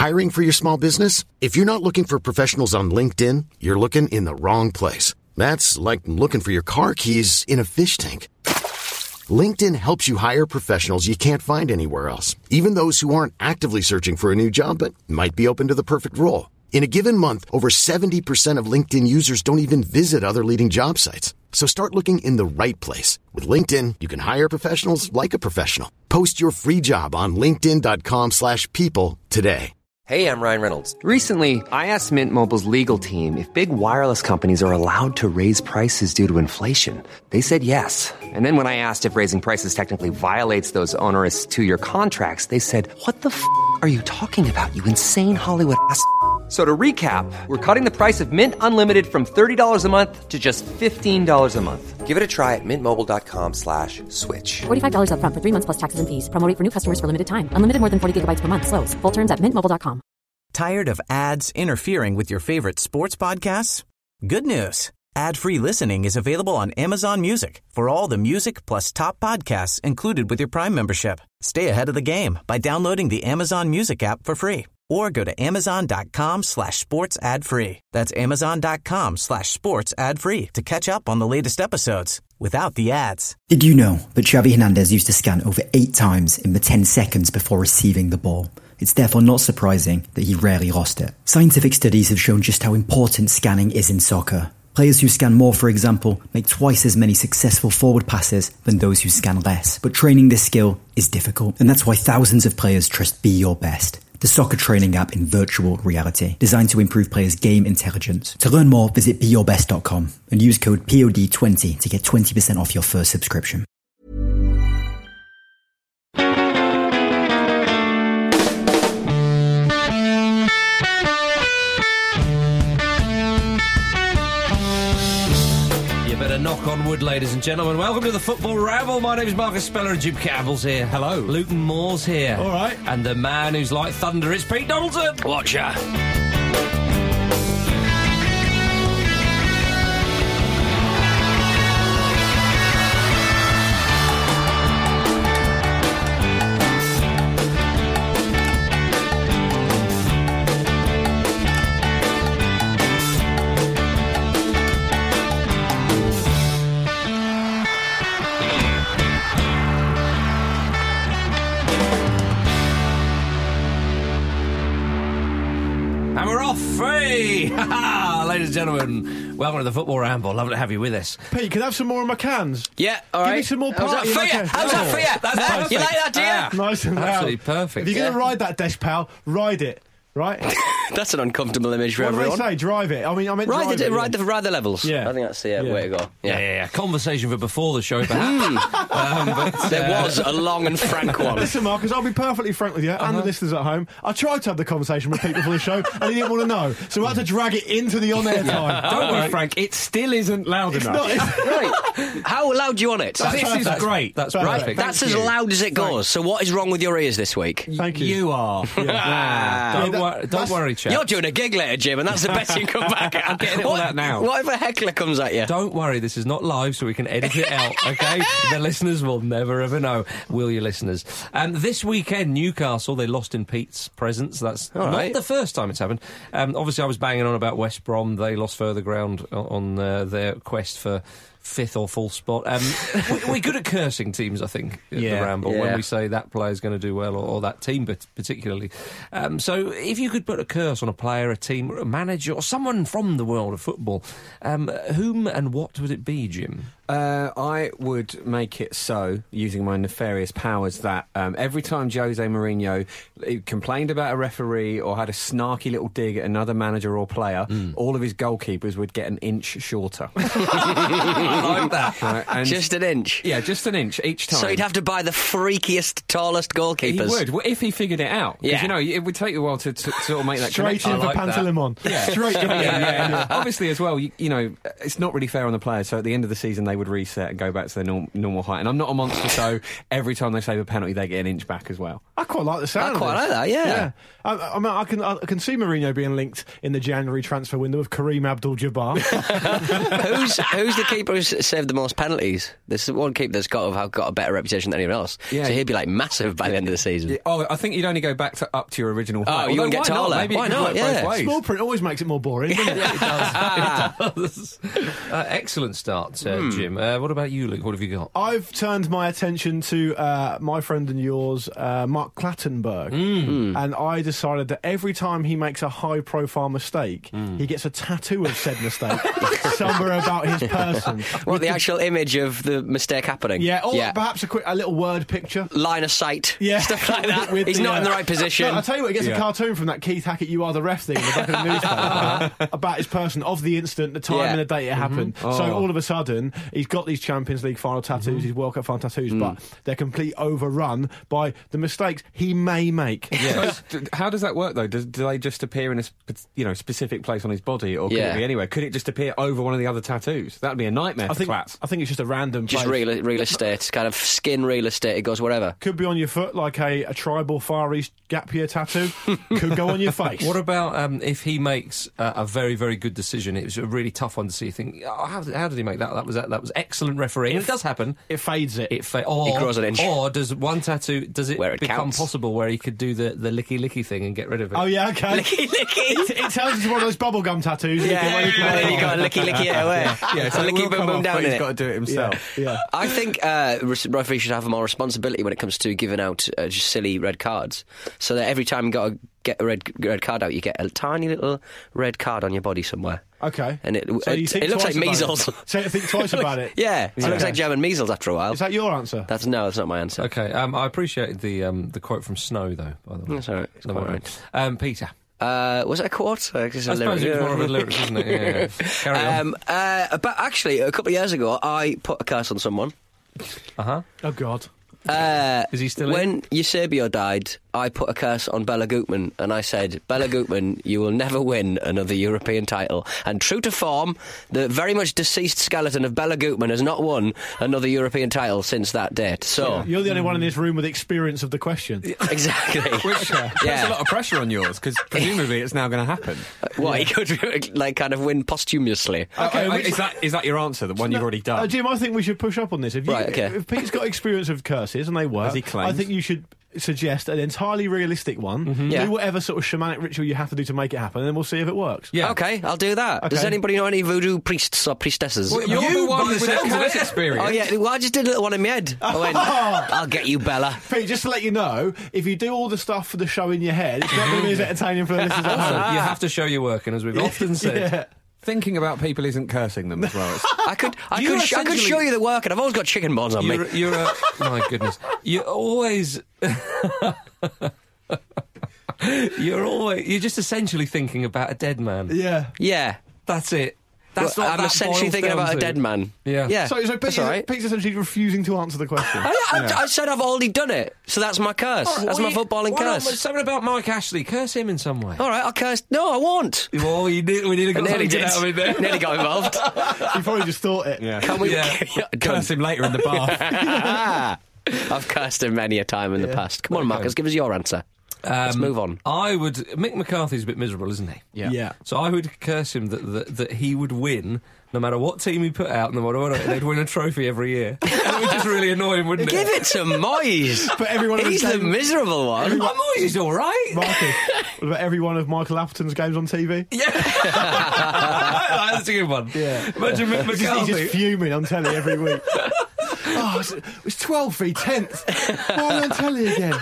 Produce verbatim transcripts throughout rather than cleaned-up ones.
Hiring for your small business? If you're not looking for professionals on LinkedIn, you're looking in the wrong place. That's like looking for your car keys in a fish tank. LinkedIn helps you hire professionals you can't find anywhere else, even those who aren't actively searching for a new job but might be open to the perfect role. In a given month, over seventy percent of LinkedIn users don't even visit other leading job sites. So start looking in the right place. With LinkedIn, you can hire professionals like a professional. Post your free job on linkedin.com slash people today. Hey, I'm Ryan Reynolds. Recently, I asked Mint Mobile's legal team if big wireless companies are allowed to raise prices due to inflation. They said yes. And then when I asked if raising prices technically violates those onerous two-year contracts, they said, what the f*** are you talking about, you insane Hollywood ass f- So to recap, we're cutting the price of Mint Unlimited from thirty dollars a month to just fifteen dollars a month. Give it a try at mintmobile.com slash switch. forty-five dollars up front for three months plus taxes and fees. Promo rate for new customers for limited time. Unlimited more than forty gigabytes per month. Slows full terms at mint mobile dot com. Tired of ads interfering with your favorite sports podcasts? Good news. Ad-free listening is available on Amazon Music for all the music plus top podcasts included with your Prime membership. Stay ahead of the game by downloading the Amazon Music app for free or go to amazon.com slash sports ad free. That's amazon.com slash sports ad free to catch up on the latest episodes without the ads. Did you know that Xavi Hernandez used to scan over eight times in the ten seconds before receiving the ball? It's therefore not surprising that he rarely lost it. Scientific studies have shown just how important scanning is in soccer. Players who scan more, for example, make twice as many successful forward passes than those who scan less. But training this skill is difficult, and that's why thousands of players trust Be Your Best, the soccer training app in virtual reality, designed to improve players' game intelligence. To learn more, visit be your best dot com and use code P O D twenty to get twenty percent off your first subscription. Knock on wood, ladies and gentlemen. Welcome to the Football Ramble. My name is Marcus Speller and Jim Campbell's here. Hello. Luton Moore's here. All right. And the man who's like thunder, it's Pete Donaldson. Watcher. Ladies and gentlemen, welcome to the Football Ramble. Lovely to have you with us. Pete, can I have some more in my cans? Yeah, all right. Give me some more How's party that for in my you? cans. How's that for you? That's uh, perfect. You like that, do you? Ah, nice and loud. Absolutely perfect. If you're going to Yeah. ride that desk, pal, ride it. Right? That's an uncomfortable image for what everyone. What did I say? Drive it. I mean, I meant ride drive the, it. ride, the, ride the levels. Yeah. I think that's the uh, Yeah. way to go. Yeah, Yeah. yeah, yeah. Conversation for before the show, perhaps. um, but, There uh, was a long and frank one. Listen, Marcus, I'll be perfectly frank with you Uh-huh. and the listeners at home. I tried to have the conversation with Pete before the show, and he didn't want to know. So we had to drag it into the on-air time. Don't worry, Frank, it still isn't loud It's enough. not. It's, Right. How loud do you want it? That's this is perfect. great. That's Perfect. perfect. That's Thank as you. loud as it goes. So what is wrong with your ears this week? Thank you. You are. Don't, Yeah, that- wor- don't that's- worry, chaps. You're doing a gig later, Jim, and that's the best you can come back at. I'm getting it all What- out now. What if a heckler comes at you? Don't worry, this is not live, so we can edit it out, okay? The listeners will never ever know, will you, listeners? Um, this weekend, Newcastle, they lost in Pete's presence. That's All not right. the first time it's happened. Um, obviously, I was banging on about West Brom. They lost further ground on, on uh, their quest for fifth or full spot. Um, we, we're good at cursing teams, I think, at Yeah. the Ramble, Yeah. when we say that player's going to do well, or, or that team pat- particularly. Um, so if you could put a curse on a player, a team, or a manager, or someone from the world of football, um, whom and what would it be, Jim? Uh, I would make it so, using my nefarious powers, that um, every time Jose Mourinho complained about a referee or had a snarky little dig at another manager or player, Mm. all of his goalkeepers would get an inch shorter. I like that. Right, and Just an inch. yeah, just an inch each time. So he'd have to buy the freakiest, tallest He goalkeepers. would, well, if he figured it out. Because, Yeah. you know, it would take you a while to, to sort of make that Straight connection. in for like that. Pantelimon. Yeah. Straight in. yeah, yeah, yeah. Obviously, as well, you, you know, it's not really fair on the players. So at the end of the season, they they would reset and go back to their norm, normal height. And I'm not a monster, so every time they save a penalty, they get an inch back as well. I quite like the sound I of quite this. like that, yeah. yeah. I, I mean, I can I can see Mourinho being linked in the January transfer window with Kareem Abdul-Jabbar. who's who's the keeper who's saved the most penalties? There's one keeper that's got to have got a better reputation than anyone else. Yeah. So he'd be like massive by the end of the season. Yeah, oh, I think you'd only go back to up to your original height. Oh, you wouldn't Although, get why not? taller. Maybe Why it could not? work Yeah. both ways. Small print always makes it more boring, doesn't it? It does. It does. Uh, excellent start, uh, Hmm. Jim. Uh, what about you, Luke? What have you got? I've turned my attention to uh, my friend and yours, uh, Mark Clattenburg, Hmm. and I decided that every time he makes a high-profile mistake, Hmm. he gets a tattoo of said mistake somewhere about his person. What, the actual image of the mistake happening? Yeah, or perhaps a quick, a little word picture. Line of sight. Yeah, Stuff like that. With He's the, not in uh, the right position. No, I'll tell you what, he gets Yeah. a cartoon from that Keith Hackett "You Are the Ref" thing in the back of the newspaper about his person, of the instant, the time Yeah. and the date it happened. So Oh. all of a sudden, he's got these Champions League final tattoos, these World Cup final tattoos, but they're completely overrun by the mistakes he may make. So, d- how does that work though? Does, do they just appear in a spe- you know specific place on his body, or could Yeah. it be anywhere? Could it just appear over one of the other tattoos? That'd be a nightmare I for think twats. I think it's just a random Just place. real, real estate, kind of skin real estate. It goes wherever. Could be on your foot like a, a tribal Far East gap year tattoo. Could go on your face. What about um, if he makes uh, a very, very good decision? It was a really tough one to see. You think, oh, how, did, how did he make that? That was that was excellent refereeing. It does happen. It fades it. It fa- or, He grows an inch. Or does one tattoo? Does it, Where it become counts. possible where he could do the, the licky licky thing and get rid of it? Oh yeah, okay. Licky licky. It tells us one of those bubblegum tattoos. Yeah, and then you got licky licky it away. Yeah, so licky it will boom come boom off, down but in he's it. got to do it himself. Yeah. I think uh, res- referees should have more responsibility when it comes to giving out uh, just silly red cards, so that every time you got to get a red red card out, you get a tiny little red card on your body somewhere. Okay. And it So you it, think it looks like twice about measles. it. So you think twice about it. Yeah, it Yeah. looks like German measles after a while. Is that your answer? That's no, that's not my answer. Okay, um, I appreciated the um, the quote from Snow though. By the way, That's all right. It's Never quite mind. right. Um, Peter. Uh, was it a quote? Uh, just a I suppose lyric. it's more of a lyric, isn't it? Yeah, yeah. Carry on. Um, uh, but actually, a couple of years ago, I put a curse on someone. Uh huh. Oh God. Uh, Is he still in? when Eusebio died, I put a curse on Bella Gutmann, and I said, Bella Gutmann, you will never win another European title. And true to form, the very much deceased skeleton of Bella Gutmann has not won another European title since that date. So, You're the only one in this room with experience of the question. exactly. Which uh, puts Yeah. a lot of pressure on yours, because presumably it's now going to happen. What, he could, like, kind of win posthumously. Okay, Uh, which- is that is that your answer, the one you've already done? Uh, Jim, I think we should push up on this. If, you, Right, okay. if Pete's got experience of curses and they work, As he claims. I think you should suggest an entirely realistic one. Yeah. Do whatever sort of shamanic ritual you have to do to make it happen, and then we'll see if it works. Yeah. Okay, I'll do that. Does Okay. anybody know any voodoo priests or priestesses? Well, you're You the one by the with the sounds of curse it. experience. Oh, yeah, well, I just did a little one in my head. I went, I'll get you, Bella. Pete, just to let you know, if you do all the stuff for the show in your head, it's not going to be as entertaining for the listeners at Also, home. you have to show your work, and as we've often said, Yeah. Thinking about people isn't cursing them as well. It's, I could, I You're could, sh- I could essentially- show you the work, and I've always got chicken bones on me. you're, you're a, my goodness, you're always. You're always. You're just essentially thinking about a dead man. Yeah. Yeah. That's it. That's Well, what I'm that essentially boils thinking down about to. a dead man. Yeah. Yeah. So, so that's Pete's, all right. Pete's essentially refusing to answer the question. I, I, I said I've already done it, so that's my curse. All right, that's well, my you- footballing why not? curse. Something about Mike Ashley. Curse him in some way. All right, I'll curse. No, I won't. Oh, you did, we nearly I got nearly something did. out of it there. Nearly got involved. You probably just thought it. yeah. Can we? Yeah. Curse him later in the bath. I've cursed him many a time in the Yeah. past. Come on, Marcus, give us your answer. Let's Um, move on. I would. Mick McCarthy's a bit miserable, isn't he? Yeah. Yeah. So I would curse him that, that that he would win no matter what team he put out, no matter what, they'd win a trophy every year. And it would just really annoy him, wouldn't Give it? it to Moyes. But everyone He's the understands- miserable one. I'm always all right. Marcus, what about every one of Michael Appleton's games on T V? Yeah, that's a good one. Yeah. Imagine Mick He's just, he's McCarthy. just fuming on telly every week. Oh, it's, it's twelve v tenth. Why am I on telly again?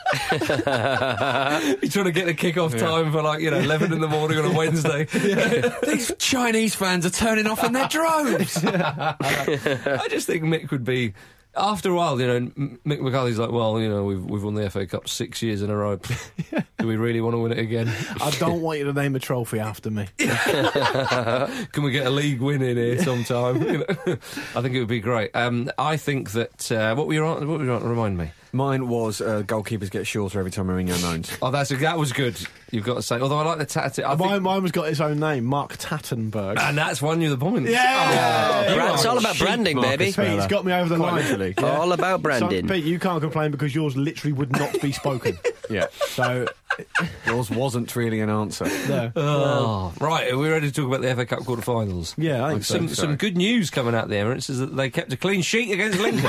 He's trying to get the kick-off time for like you know eleven in the morning on a Wednesday. These Chinese fans are turning off in their droves. I just think Mick would be. After a while, you know, M- Mick McCarthy's like, well, you know, we've we've won the F A Cup six years in a row. Do we really want to win it again? I don't want you to name a trophy after me. Can we get a league win in here sometime? You know? I think it would be great. Um, I think that uh, what were you on? What were you on? Remind me. Mine was uh, goalkeepers get shorter every time Mourinho moans. Oh, that's that was good. You've got to say. Although I like the tattoo. I Mine, think, mine was got its own name, Mark Tattenberg. and that's won you the points. Yeah! Oh, Brand- it's all about cheap, branding, Marcus baby. Speller. Pete, it's got me over the Quite line. literally. Yeah. All about branding. So, Pete, you can't complain because yours literally would not be spoken. Yeah. So, Yours wasn't really an answer. no. Oh, right. Are we ready to talk about the F A Cup quarter-finals? Yeah, I think some so. some good news coming out of the Emirates is that they kept a clean sheet against Lincoln.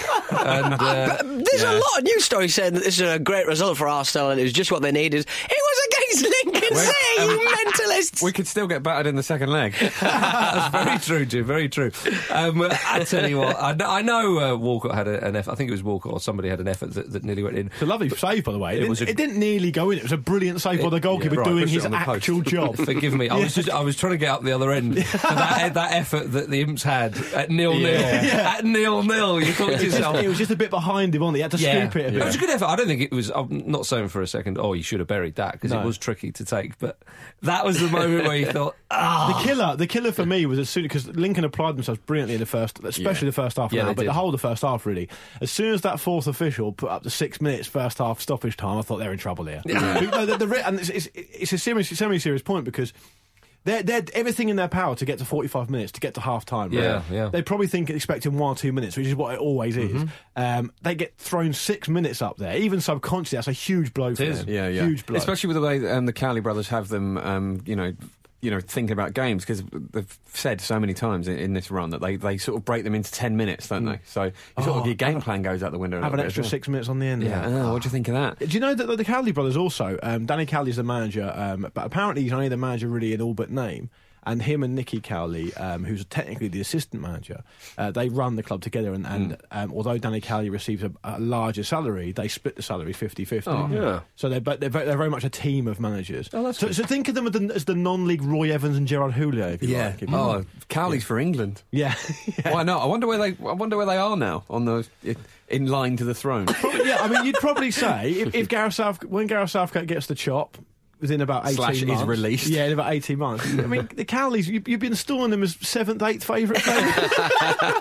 and uh, There's a lot of news stories saying that this is a great result for Arsenal and it was just what they needed. It was against Lincoln City, you mentalists! We could still get battered in the second leg. That's very true, Jim. Very true. Um, I tell you what, I know, I know uh, Walcott had a, an effort. I think it was Walcott or somebody had an effort that, that nearly went in. It's a lovely save, by the way. It, It didn't, was a- it didn't nearly go in. It was a brilliant save by the goalkeeper yeah, right, doing pushed it his on the post. actual job. Forgive me. I was just I was trying to get up the other end. For that, that effort that the Imps had at nil nil. Yeah. At nil nil, you thought to It was, just, yourself. it was just a bit behind him, wasn't it? He had to Yeah, scoop it a it bit. was a good effort. I don't think it was. I'm not saying for a second, oh, you should have buried that because No. it was tricky to take. But that was the moment where you thought, ah. The killer, the killer for me was as soon because Lincoln applied themselves brilliantly in the first, especially Yeah. the first half Yeah, an hour, they but did. the whole of the first half really. As soon as that fourth official put up the six minutes first half stoppage time, I thought they're in trouble here. No, the, the, the, and it's, it's, it's a serious, semi-serious point because. They're, they're everything in their power to get to forty-five minutes, to get to half time. Right? Yeah, yeah. They probably think expecting one or two minutes, which is what it always is. Um, they get thrown six minutes up there, even subconsciously. That's a huge blow for is. them. Yeah, yeah. Huge blow. Especially with the way um, the Cowley brothers have them, um, you know, you know, thinking about games because they've said so many times in, in this run that they, they sort of break them into ten minutes, don't they? So you sort Oh, of your game have a- plan goes out the window. a Have an little bit extra as well. six minutes on the end. Yeah. Oh, what do you think of that? Do you know that the Cowley brothers also, um, Danny Cowley's the manager, um, but apparently he's only the manager really in all but name. And him and Nicky Cowley, um, who's technically the assistant manager, uh, they run the club together. And, and Mm. um, although Danny Cowley receives a, a larger salary, they split the salary fifty-fifty. Oh, yeah. So they're, but they're, very, they're very much a team of managers. Oh, that's so, good. so think of them as the, as the non-league Roy Evans and Gerard Houllier, if you Yeah. like. if you Oh, like. Cowley's for England. Yeah. Why not? I wonder where they. I wonder where they are now on the in line to the throne. Probably, yeah, I mean, you'd probably say if, if Gareth South, when Gareth Southgate gets the chop within about eighteen Slash is months, released. yeah, in about eighteen months. I mean, the Cowleys, you, you've been installing them as seventh, eighth favourite favourite.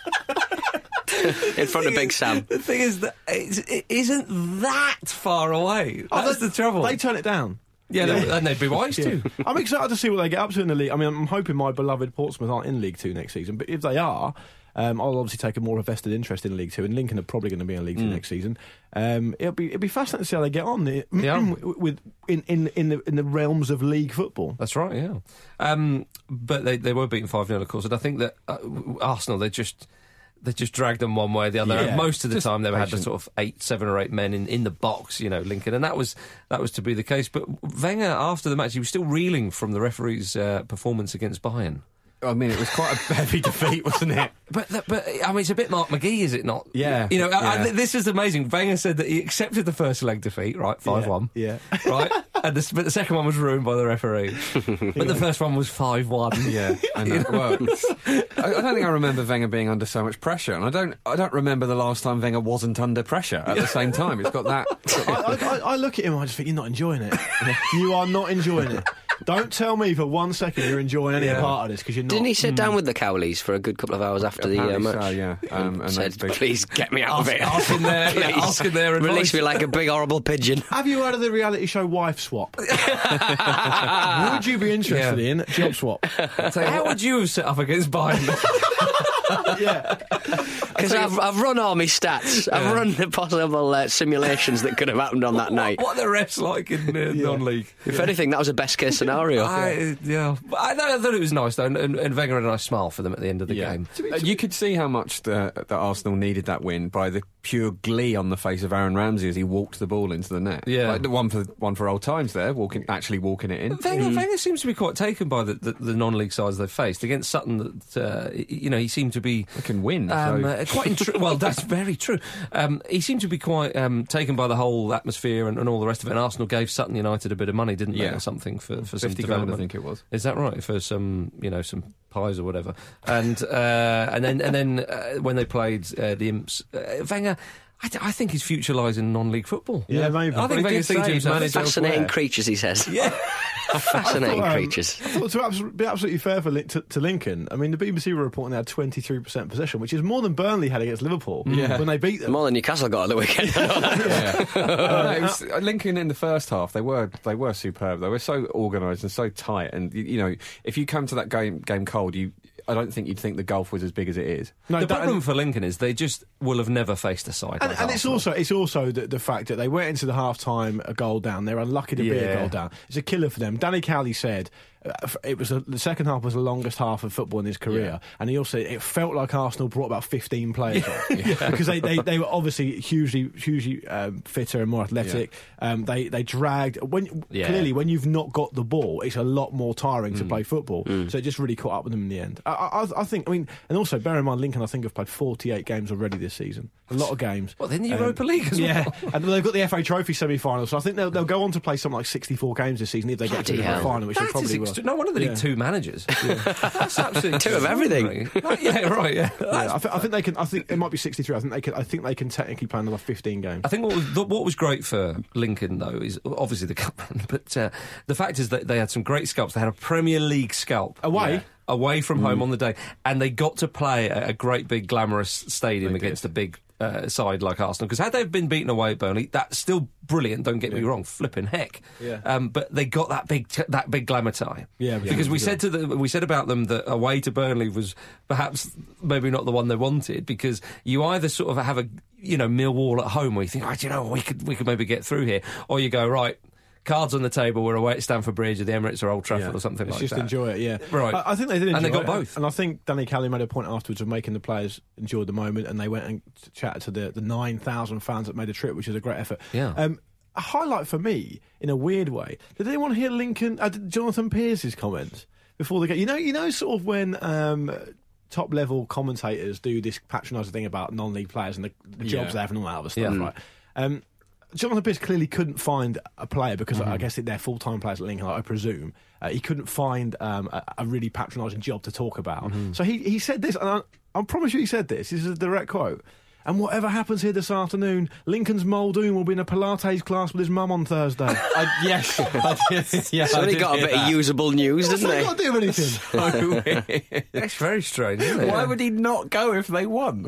In front of Big Sam. The thing is that it's, it isn't that far away. Oh, That's they- the trouble. They turn it down. yeah, they- and they'd be wise Yeah. to. I'm excited to see what they get up to in the league. I mean, I'm hoping my beloved Portsmouth aren't in League Two next season, but if they are, um, I'll obviously take a more vested interest in League Two, and Lincoln are probably going to be in League Two next season. Um, it'll be it'll be fascinating to see how they get on the, Yeah. with in, in in the in the realms of league football. That's right, yeah. Um, but they, they were beaten five nil, of course, and I think that uh, Arsenal, they just they just dragged them one way or the other. Yeah. And most of the Just time, they had the patient. sort of eight, seven or eight men in, in the box, you know, Lincoln, and that was that was to be the case. But Wenger, after the match, he was still reeling from the referee's uh, performance against Bayern. I mean, it was quite a heavy defeat, wasn't it? But, that, but I mean, it's a bit Mark McGee, is it not? Yeah, You know, I, I, yeah. this is amazing. Wenger said that he accepted the first leg defeat, right, five one. Yeah. Right? And the, but the second one was ruined by the referee. But the first one was five one. Yeah, I know. Well, I, I don't think I remember Wenger being under so much pressure, and I don't. I don't remember the last time Wenger wasn't under pressure at the same time. It's got that. I, I, I look at him and I just think, you're not enjoying it. You are not enjoying it. Don't tell me for one second you're enjoying any Yeah. part of this, because you're not. Didn't he sit down with the Cowleys for a good couple of hours after the uh, Apparently match? so, yeah. Um, and Said, they- they- please get me out of Ask, here. asking their, yeah, Please. asking their advice. Release me like a big horrible pigeon. Have you heard of the reality show Wife Swap? Would you be interested Yeah. in Job Swap? So how would you have set up against Bayern? Yeah. Because I've, I've run all my stats. I've run the possible uh, simulations that could have happened on that night. What are the refs like in uh, non-league? If anything, that was a best case scenario. I, yeah, but I, thought- I thought it was nice though, and, and, and Wenger had a nice smile for them at the end of the yeah. game. Uh, you could see how much the, that Arsenal needed that win by the pure glee on the face of Aaron Ramsey as he walked the ball into the net. Yeah. like the one for one for old times there, walking actually walking it in. Wenger, Wenger seems to be quite taken by the, the, the non-league sides they've faced against Sutton. That uh, you know, he seemed to be They can win. Um, so. uh, quite intri- well, that's very true. Um, he seemed to be quite um, taken by the whole atmosphere and, and all the rest of it. And Arsenal gave Sutton United a bit of money, didn't they, Yeah. or something for, for some fifty grand, I development? think it was. Is that right? For some, you know, some pies or whatever. And uh, and then and then uh, when they played uh, the Imps, uh, Wenger. I, th- I think his future lies in non-league football. Yeah, maybe. I think But he Wenger's did thinking say to he's himself, managed Fascinating elsewhere. creatures, he says. Yeah. Fascinating I thought, um, creatures. I thought to abs- be absolutely fair for Lin- to, to Lincoln, I mean, the B B C were reporting they had twenty-three percent possession, which is more than Burnley had against Liverpool Yeah. when they beat them. More than Newcastle got on the weekend. Yeah. uh, it was, uh, Lincoln in the first half, they were they were superb. They were so organised and so tight. And you, you know, if you come to that game game cold, you I don't think you'd think the gulf was as big as it is. No, the that- problem and- for Lincoln is they just will have never faced a side And, like and it's Arsenal. also it's also the, the fact that they went into the half time a goal down. They're unlucky to be a Yeah. goal down. It's a killer for them. Danny Cowley said uh, f- it was a, the second half was the longest half of football in his career, Yeah. and he also it felt like Arsenal brought about fifteen players on because they, they, they were obviously hugely hugely um, fitter and more athletic. Um, they they dragged when Yeah. clearly when you've not got the ball, it's a lot more tiring to play football. So it just really caught up with them in the end. I, I, I think. I mean, and also bear in mind, Lincoln I think have played forty-eight games already this season. A lot of games. Well, then the Europa League as Yeah, well. and they've got the F A Trophy semi-final, so I think they'll, they'll go on to play something like sixty-four games this season if they get to Bloody the hell. final, which they That probably is will. extra- no wonder they Yeah. need two managers. That's absolutely Two of everything. extraordinary. yeah, right. Yeah. Yeah, I, th- I think they can. I think it might be sixty-three. I think they can. I think they can technically play another fifteen games. I think what was, what was great for Lincoln, though, is obviously the cup run, but uh, the fact is that they had some great scalps. They had a Premier League scalp. Away? Yeah. Away from home Mm. on the day. And they got to play at a great big glamorous stadium They against did. a big uh, side like Arsenal. Because had they been beaten away at Burnley, that's still brilliant, don't get me wrong, flipping heck. Yeah. Um, but they got that big t- that big glamour tie. Yeah, Because yeah, we yeah. said to the, we said about them that away to Burnley was perhaps maybe not the one they wanted, because you either sort of have a, you know, Millwall at home where you think, oh, do you know, we could we could maybe get through here, or you go, right, cards on the table, we're away at Stamford Bridge or the Emirates or Old Trafford Yeah. or something It's like just that. enjoy it, yeah. Right. I, I think they did enjoy And they got it. both. And I think Danny Cowley made a point afterwards of making the players enjoy the moment, and they went and chatted to the, the nine thousand fans that made the trip, which is a great effort. Yeah. Um, a highlight for me, in a weird way, did anyone hear Lincoln, uh, Jonathan Pearce's comments before the game? You know, you know, sort of when um, top level commentators do this patronising thing about non-league players and the, the jobs Yeah. they have and all that other stuff, Yeah. right? Um, Jonathan Pearce clearly couldn't find a player because Mm-hmm. I guess they're full-time players at Lincoln, I presume. Uh, he couldn't find um, a, a really patronising job to talk about. Mm-hmm. So he, he said this, and I, I promise you he said this, this is a direct quote. And whatever happens here this afternoon, Lincoln's Muldoon will be in a Pilates class with his mum on Thursday. I, yes, I did. Yeah, So I he did got a hear bit that. of usable news, What's didn't that he? got to do with anything? So weird. That's very strange, isn't it? Why would he not go if they won?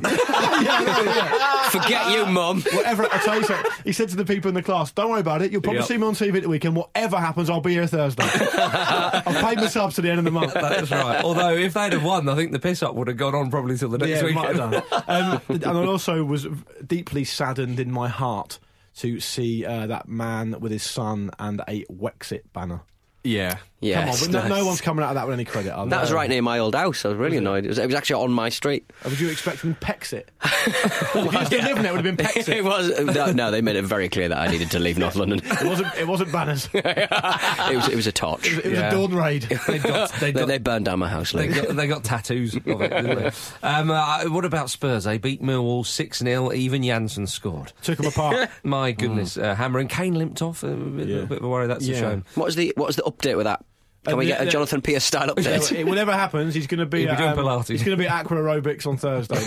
Forget you, Mum. Whatever, I'll tell you something. He said to the people in the class, don't worry about it, you'll probably Yep. see me on T V at the weekend. Whatever happens, I'll be here Thursday. I've paid my subs to the end of the month. That's right. Although if they'd have won, I think the piss up would have gone on probably till the next Yeah, it week. might have done. Um, and I also was deeply saddened in my heart to see uh, that man with his son and a Wexit banner. Yeah. Yes. Come on, but no, no one's coming out of that with any credit. Are That was they? right near my old house. I was really annoyed. It was, it was actually on my street. Uh, Would you expect him Pexit? If you still living there, it would have been it Pexit. was no, no, they made it very clear that I needed to leave North London. It wasn't. It wasn't banners. It it was it was a torch. was Yeah. a dawn raid. They'd got, they'd They, got, they burned down my house. they, Luke. got, they got tattoos of it, didn't they? Um, uh, what about Spurs? They beat Millwall six nil. Even Janssen scored. Took him apart. My goodness. Uh, hammering. Kane limped off. A bit, Yeah. a bit of a worry. That's Yeah. a shame. What was the what was the update with that? Can Uh, we the- get a the- Jonathan Pearce style update? Yeah, whatever happens, he's going to be, He'll be at, doing um, Pilates. He's going to be at aqua aerobics on Thursday.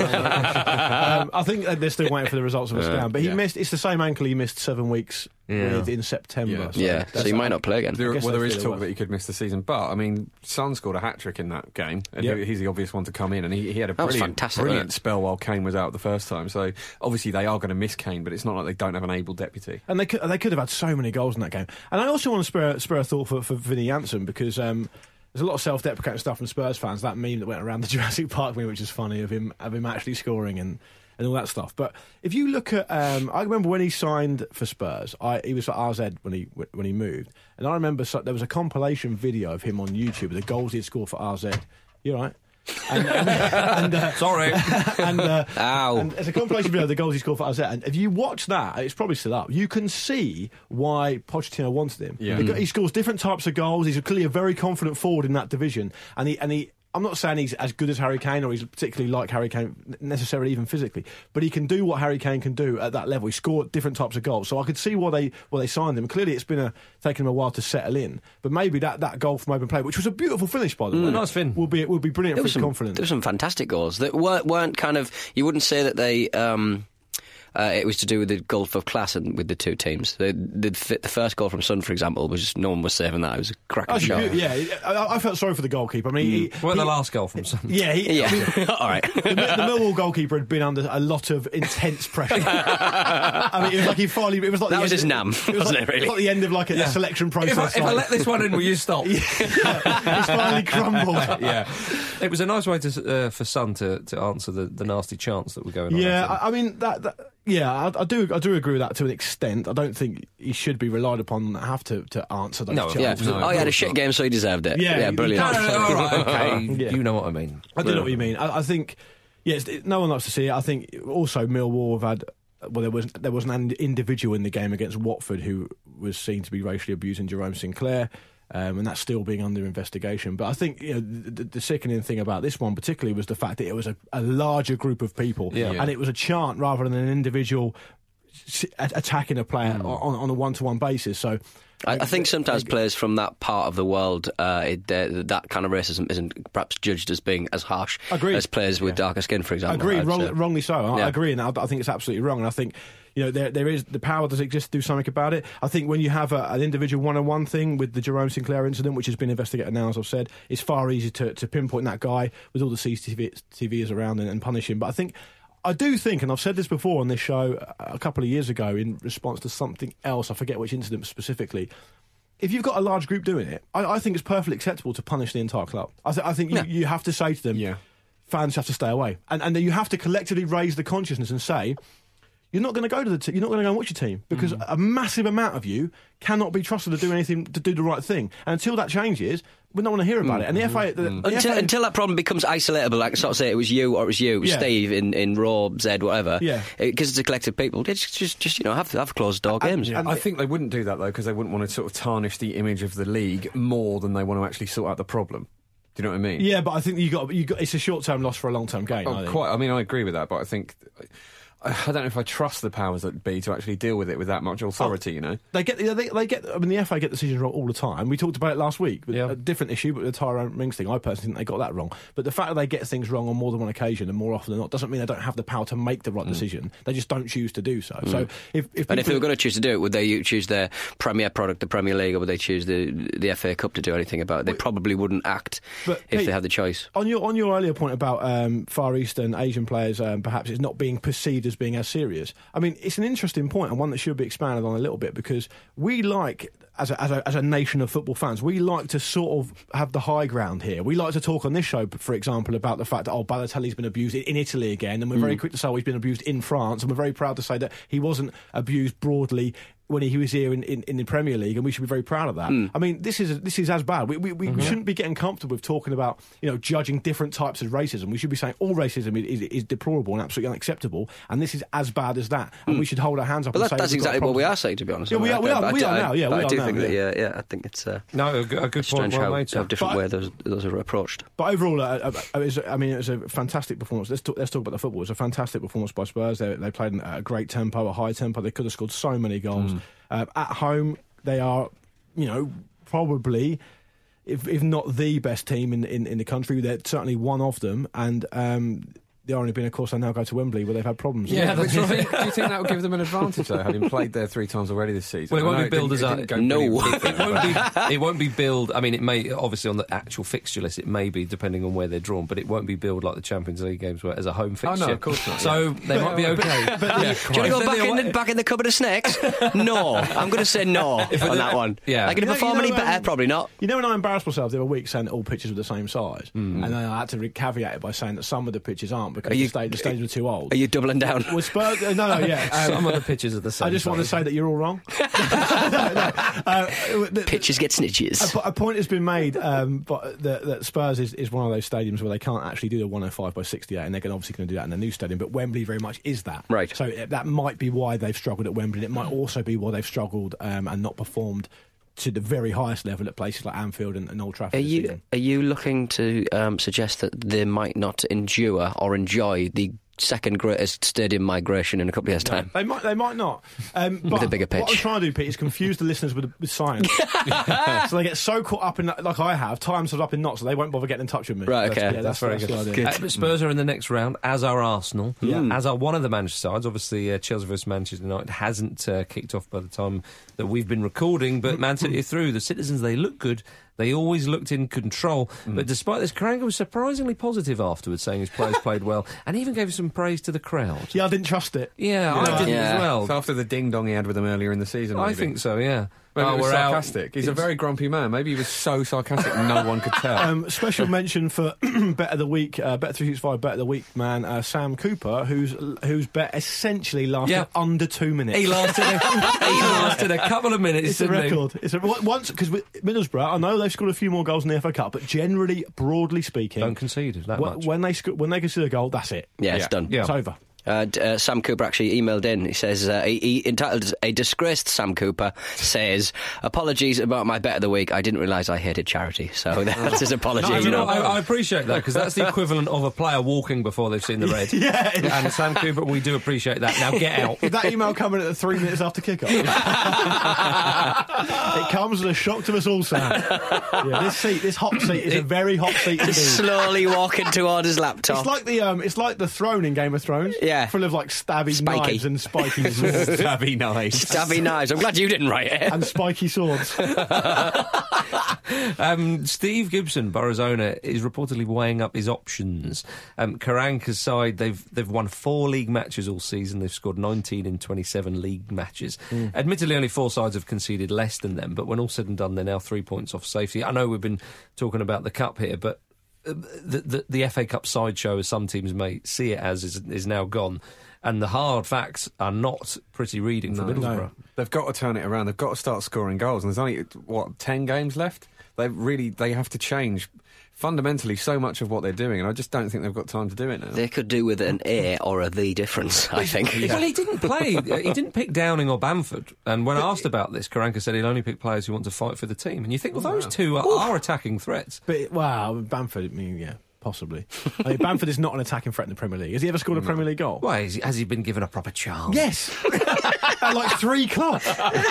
um, I think they're still waiting for the results of a scan, but he yeah. missed. It's the same ankle he missed seven weeks Yeah. with in September. Yeah. So yeah, so that's- he might not play again. There, guess well, there they is feel it talk was. that he could miss the season, but I mean, Son scored a hat trick in that game, and Yep. he- he's the obvious one to come in, and he, he had a That was brilliant, fantastic, brilliant wasn't it? spell while Kane was out the first time. So obviously they are going to miss Kane, but it's not like they don't have an able deputy. And they could, they could have had so many goals in that game. And I also want to spur, spur a thought for, for Vinny Janssen, because um, there's a lot of self-deprecating stuff from Spurs fans. That meme that went around the Jurassic Park meme, which is funny, of him of him actually scoring and, and all that stuff. But if you look at, um, I remember when he signed for Spurs, I, he was at R Z when he when he moved, and I remember so, there was a compilation video of him on YouTube of the goals he had scored for R Z. You all right? And, and, and, uh, Sorry. and, uh, Ow. and there's a compilation video of the goals he scored for R Z. And if you watch that, it's probably still up. You can see why Pochettino wanted him. Yeah. He, got- he scores different types of goals. He's clearly a very confident forward in that division. And he and he. I'm not saying he's as good as Harry Kane or he's particularly like Harry Kane necessarily even physically, but he can do what Harry Kane can do at that level. He scored different types of goals, so I could see why they why they signed him. Clearly, it's been a, taken him a while to settle in, but maybe that, that goal from open play, which was a beautiful finish by the way, nice fin. will be will be brilliant There for was his some confidence. there were some fantastic goals that weren't, weren't kind of. You wouldn't say that they. Um, Uh, it was to do with the gulf of class and with the two teams. The, the, the first goal from Son, for example, was just, no one was saving that. It was a cracking Oh, shot. yeah, I, I felt sorry for the goalkeeper. I mean, he, Well, he, the last goal from Son. yeah, he, Yeah, I mean, all right. the, the Millwall goalkeeper had been under a lot of intense pressure. I mean, it was like he finally. It was like That the was end his of- nam, it was wasn't like, it, really? was like the end of like a, a selection process. If I, if I like- let this one in, will you stop? yeah, it's finally crumbled. Yeah, it was a nice way to, uh, for Son to, to answer the, the nasty chants that were going on. Yeah, I think. I, I mean that. that yeah, I, I do. I do agree with that to an extent. I don't think he should be relied upon to have to, to answer those. No, Yeah. chants. No, oh, he had a course shit not. game, so he deserved it. Yeah, yeah you brilliant. No, no, no, all right, okay. Yeah. You know what I mean. I do know what you mean. I, I think, yes, it, no one likes to see it. I think also Millwall have had. Well, there was there was an individual in the game against Watford who was seen to be racially abusing Jerome Sinclair. Um, and that's still being under investigation. But I think you know the, the sickening thing about this one particularly was the fact that it was a, a larger group of people, Yeah. and it was a chant rather than an individual s- attacking a player Mm. on, on a one-to-one basis. So I, I think sometimes players from that part of the world, uh, it, uh, that kind of racism isn't perhaps judged as being as harsh Agreed. as players with darker skin, for I example. agree, I'd wrong, say. wrongly so. I, Yeah. I agree, and I, I think it's absolutely wrong. And I think you know there there is the power does exist to do something about it. I think when you have a, an individual one-on-one thing with the Jerome Sinclair incident, which has been investigated now, as I've said, it's far easier to, to pinpoint that guy with all the C C T Vs around and, and punish him. But I think. I do think, and I've said this before on this show a couple of years ago in response to something else, I forget which incident specifically, if you've got a large group doing it, I, I think it's perfectly acceptable to punish the entire club. I, th- I think you, Yeah. you have to say to them, Yeah. fans have to stay away. And, and then you have to collectively raise the consciousness and say, you're not going to go to the te- you're not going to go and watch your team because Mm. a massive amount of you cannot be trusted to do anything to do the right thing. And until that changes, we don't want to hear about it. And the F A, the, the Mm. Until, F A until that problem becomes isolatable, like sort of say it was you or it was you, it was Yeah. Steve in, in Raw, Zed, whatever. Yeah. Because it's a collective people. Just, just, just you know, have have closed door games. and- I think they wouldn't do that though because they wouldn't want to sort of tarnish the image of the league more than they want to actually sort out the problem. Do you know what I mean? yeah, but I think you got you got it's a short term loss for a long term gain. I Oh, think. quite. I mean, I agree with that, but I think I don't know if I trust the powers that be to actually deal with it with that much authority. You know, They get, they, they get. I mean, the F A get decisions wrong all the time. We talked about it last week. With Yeah. a different issue, but the Tyrone Mings thing. I personally think they got that wrong. But the fact that they get things wrong on more than one occasion and more often than not doesn't mean they don't have the power to make the right decision. They just don't choose to do so. So if, if And if people- they were going to choose to do it, would they choose their Premier product, the Premier League, or would they choose the the F A Cup to do anything about it? They probably wouldn't act But, if Pete, they had the choice. On your on your earlier point about um, Far Eastern Asian players, um, perhaps it's not being perceived as being as serious. I mean, it's an interesting point and one that should be expanded on a little bit because we like. As a, as, a, as a nation of football fans, we like to sort of have the high ground here. We like to talk on this show, for example, about the fact that, oh, Balotelli's been abused in Italy again, and we're very quick to say, oh, he's been abused in France, and we're very proud to say that he wasn't abused broadly when he was here in, in, in the Premier League, and we should be very proud of that. I mean, this is this is as bad. We, we, we shouldn't be getting comfortable with talking about, you know, judging different types of racism. We should be saying all racism is, is, is deplorable and absolutely unacceptable, and this is as bad as that. And we should hold our hands up But and that, say that's we've got exactly what we problems. are saying, to be honest. Yeah, we I are- we mean, are- I- we I- are now, yeah, but we I are do now, think that, yeah. yeah, yeah, I think it's uh, No, a, good- a good point. strange Well how, made, how sir. different But- way those those are approached. But overall, uh, uh, it was, I mean, it was a fantastic performance. Let's talk, let's talk about the football. It was a fantastic performance by Spurs. They, they played in a great tempo, a high tempo. They could have scored so many goals. Uh, at home, they are, you know, probably, if if not the best team in in, in the country. They're certainly one of them. And um, the irony being, of course, they now go to Wembley where they've had problems. Yeah, but that's do, you right. think, do you think that would give them an advantage though, having played there three times already this season? Well, it won't I be know billed didn't- as a- it didn't go No. pretty- It won't be. It won't be billed. I mean, it may obviously on the actual fixture list. It may be depending on where they're drawn, but it won't be billed like the Champions League games were as a home Oh, fixture. no, of course not, So they might be okay. but the- Yeah. Do you want to go If back they're in, away- the, back in the cupboard of snakes? No. I'm going to say no on that one. Yeah. Are they going to You know- perform you know, any better? um, Probably not. You know, when I embarrassed myself the other week saying that all pitches were the same size, and then I had to re- caveat it by saying that some of the pitches aren't because Are you- the, sta- the stadiums are too old. Are you doubling down? Was Spurs? Uh, no, no, yeah. um, Some of the pitches are the same. I just want to size. say that you're all wrong. no, no. Uh, the- Pitches get snitches. A, a point has been made um, but that, that Spurs is, is one of those stadiums where they can't actually do the one oh five by sixty-eight, and they're gonna, obviously going to do that in the new stadium. But Wembley very much is that. Right. So uh, that might be why they've struggled at Wembley. And it might also be why they've struggled um, and not performed to the very highest level at places like Anfield and, and Old Trafford. Are this you season. are you looking to um, suggest that they might not endure or enjoy the second greatest stadium migration in a couple of years' time. They might, they might not. Um, but With a bigger pitch. What I'm trying to do, Pete, is confuse the listeners with, with science. So they get so caught up in, like I have, tie themselves up in knots, so they won't bother getting in touch with me. Right, okay. That's, yeah, that's, That's very that's good. the idea. Uh, but Spurs are in the next round, as are Arsenal, Yeah. as are one of the Manchester sides. Obviously, uh, Chelsea versus Manchester United hasn't uh, kicked off by the time that we've been recording, but Man City are through. The citizens, they look good. They always looked in control. Mm. But despite this, Karanka was surprisingly positive afterwards, saying his players played well, and even gave some praise to the crowd. Yeah, I didn't trust it. Yeah, Yeah. I didn't Yeah. as well. So after the ding-dong he had with them earlier in the season, I maybe. think so, yeah. Maybe Oh, it was we're out. sarcastic. He's a It's- very grumpy man. Maybe he was so sarcastic no one could tell. Um, special mention for Bet of the Week, uh, Bet three sixty-five Bet of the Week man, uh, Sam Cooper, whose whose bet essentially lasted Yeah. under two minutes. He lasted a, he lasted a couple of minutes, It's a didn't he? record. It's a, once because Middlesbrough, I know they've scored a few more goals in the F A Cup, but generally, broadly speaking, Don't concede that wh- much. when they sc- when they concede a goal, that's it. Yeah, it's Yeah. done. Yeah. It's over. Uh, d- uh, Sam Cooper actually emailed in. He says, uh, he, he entitled a disgraced Sam Cooper says, apologies about my bet of the week. I didn't realise I hated charity. So that's his apology. No, you you know, know. I, I appreciate that because that's the equivalent of a player walking before they've seen the red. Yeah. And Sam Cooper, we do appreciate that. Now get out. Did that email come in at the three minutes after kickoff? It comes as a shock to us all, Sam. Yeah, this seat, this hot seat, is a very hot seat indeed. Slowly walking toward his laptop. It's like the um, it's like the throne in Game of Thrones. Yeah. full of like stabby Spiky. knives and spiky swords Stabby nice. Stabby knives. I'm glad you didn't write it. and spiky swords. Um, Steve Gibson, Borough's owner, is reportedly weighing up his options. Um, Karanka's side, they've they've won four league matches all season. They've scored nineteen in twenty-seven league matches. Mm. Admittedly, only four sides have conceded less than them, but when all said and done, they're now three points off safety. I know we've been talking about the Cup here, but the, the, the F A Cup sideshow, as some teams may see it as, is, is now gone. And the hard facts are not pretty reading for No, Middlesbrough. no. They've got to turn it around. They've got to start scoring goals. And there's only, what, ten games left? They really, they have to change fundamentally so much of what they're doing, and I just don't think they've got time to do it now. They could do with an A or a the difference, I think. Well, he didn't play. He didn't pick Downing or Bamford. And when asked about this, Karanka said he'll only pick players who want to fight for the team. And you think, well, those two are, are attacking threats. But wow, Bamford. I mean, yeah, possibly. I mean, Bamford is not an attacking threat in the Premier League. Has he ever scored a Premier League goal? Why has he, has he been given a proper chance? Yes, at like three clubs.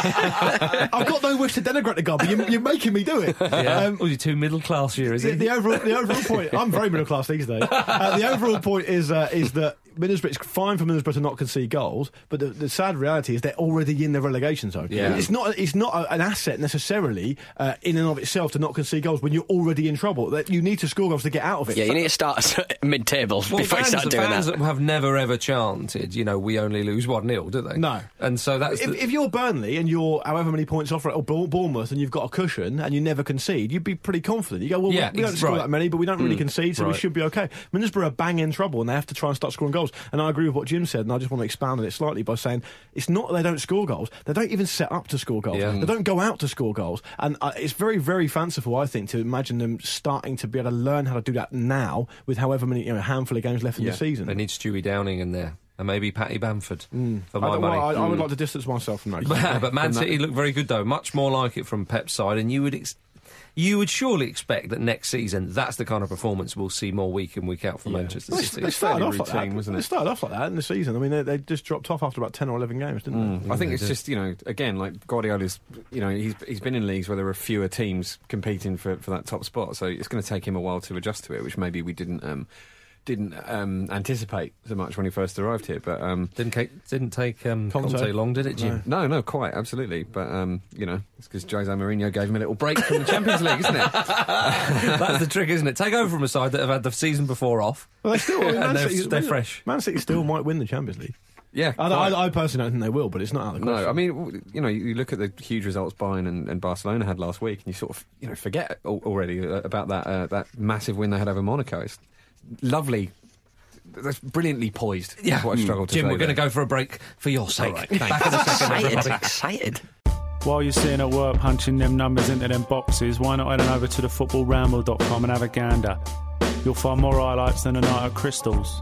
I've got no wish to denigrate the guy, but you're, you're making me do it. Yeah. Um, Was he too middle class here? Is the, he? the overall, the overall point. I'm very middle class these days. Uh, the overall point is uh, is that Middlesbrough. It's fine for Middlesbrough to not concede goals, but the, the sad reality is they're already in the relegation zone. Yeah. It's not. It's not a, an asset necessarily uh, in and of itself to not concede goals when you're already in trouble. That you need to score goals to get out of it. Yeah, you need to start mid-table Well, before fans, you start doing fans that. have never ever chanted, you know, we only lose one nil, do they? No. And so that's If, the, if you're Burnley and you're however many points off, or Bour- Bournemouth, and you've got a cushion and you never concede, you'd be pretty confident. You go, well, Yeah, we, we don't ex- score right. that many, but we don't really concede, so we right. should be okay. Middlesbrough are bang in trouble, and they have to try and start scoring goals. And I agree with what Jim said, and I just want to expand on it slightly by saying it's not that they don't score goals; they don't even set up to score goals. Yeah. They don't go out to score goals, and uh, it's very, very fanciful, I think, to imagine them starting to be able to learn how to do that now with however many, you know, a handful of games left in Yeah. the season. they need Stewie Downing in there. And maybe Patty Bamford for I, my don't- money. well, I, I would like to distance myself from that. but Man City look very good though, much more like it from Pep's side, and you would ex- you would surely expect that next season that's the kind of performance we'll see more week in week out from Manchester Well, City. They started fairly off like routine, that, wasn't They it? started off like that in the season. I mean, they, they just dropped off after about ten or eleven games, didn't they? I think it's just, you know, again, like Guardiola's, you know, he's he's been in leagues where there are fewer teams competing for, for that top spot, so it's going to take him a while to adjust to it, which maybe we didn't um, didn't um, anticipate so much when he first arrived here. But um, Didn't take, didn't take um, Conte. Conte long, did it, Jim? no, no, quite, absolutely. But um, you know, it's because Jose Mourinho gave him a little break from the Champions League, isn't it? That's the trick, isn't it? Take over from a side that have had the season before off. Well, they still, I mean, And Man they're- City, they're Man- fresh. Man City still might win the Champions League. Yeah, I, quite. I, I personally don't think they will, but it's not out of the question. No, I mean, w- you know, you look at the huge results Bayern and, and Barcelona had last week, and you sort of, you know, forget al- already uh, about that uh, that massive win they had over Monaco. It's lovely. That's brilliantly poised. Yeah, is what I struggle to Jim, say we're going to there. go for a break for your sake. right, Back in a second, Excited, everybody. excited. While you're sitting at work punching them numbers into them boxes, why not head on over to the football ramble dot com and have a gander? You'll find more highlights than a night at Crystals.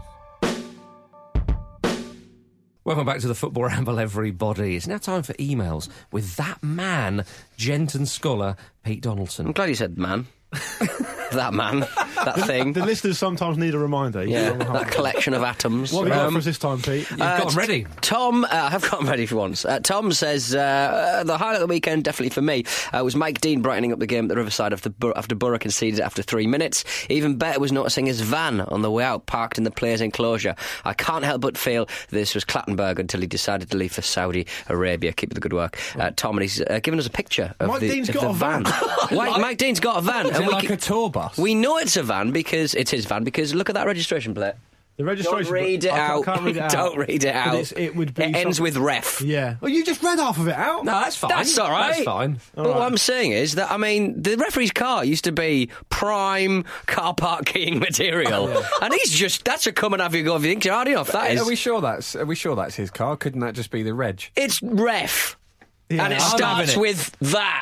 Welcome back to the Football Ramble, everybody. It's now time for emails with that man, gent and scholar, Pete I'm Donaldson. glad you said man. That man. that thing. The listeners sometimes need a reminder. You Yeah, don't know how- that collection of atoms. What have you got Um, for us this time, Pete? You've got 'em ready. Tom, uh, I have got 'em ready for once. Uh, Tom says uh, uh, the highlight of the weekend, definitely for me, uh, was Mike Dean brightening up the game at the Riverside after, Bur- after Borough conceded after three minutes. Even better was noticing his van on the way out, parked in the players' enclosure. I can't help but feel this was Clattenburg until he decided to leave for Saudi Arabia. Keep up the good work, uh, Tom. And he's uh, given us a picture of Mike the, Dean's of got the a van. Mike, Mike Dean's got a van, Is and it we like ca- a tour bus? we know it's a van because it's his van. Because look at that registration plate. The registration. Don't read it I can't- out. I can't read it out. Don't read it But out. it's- it would be. It ends some- with ref. Yeah. Well, you just read half of it out. No, that's fine. That's all right. That's fine. But what I'm saying is that, I mean, the referee's car used to be prime car park keying material. And he's just, that's a come and have you go if you think you're hard enough, that is. Are we sure that's? Are we sure that's his car? Couldn't that just be the reg? It's ref. Yeah, and it I'm starts having it. with that.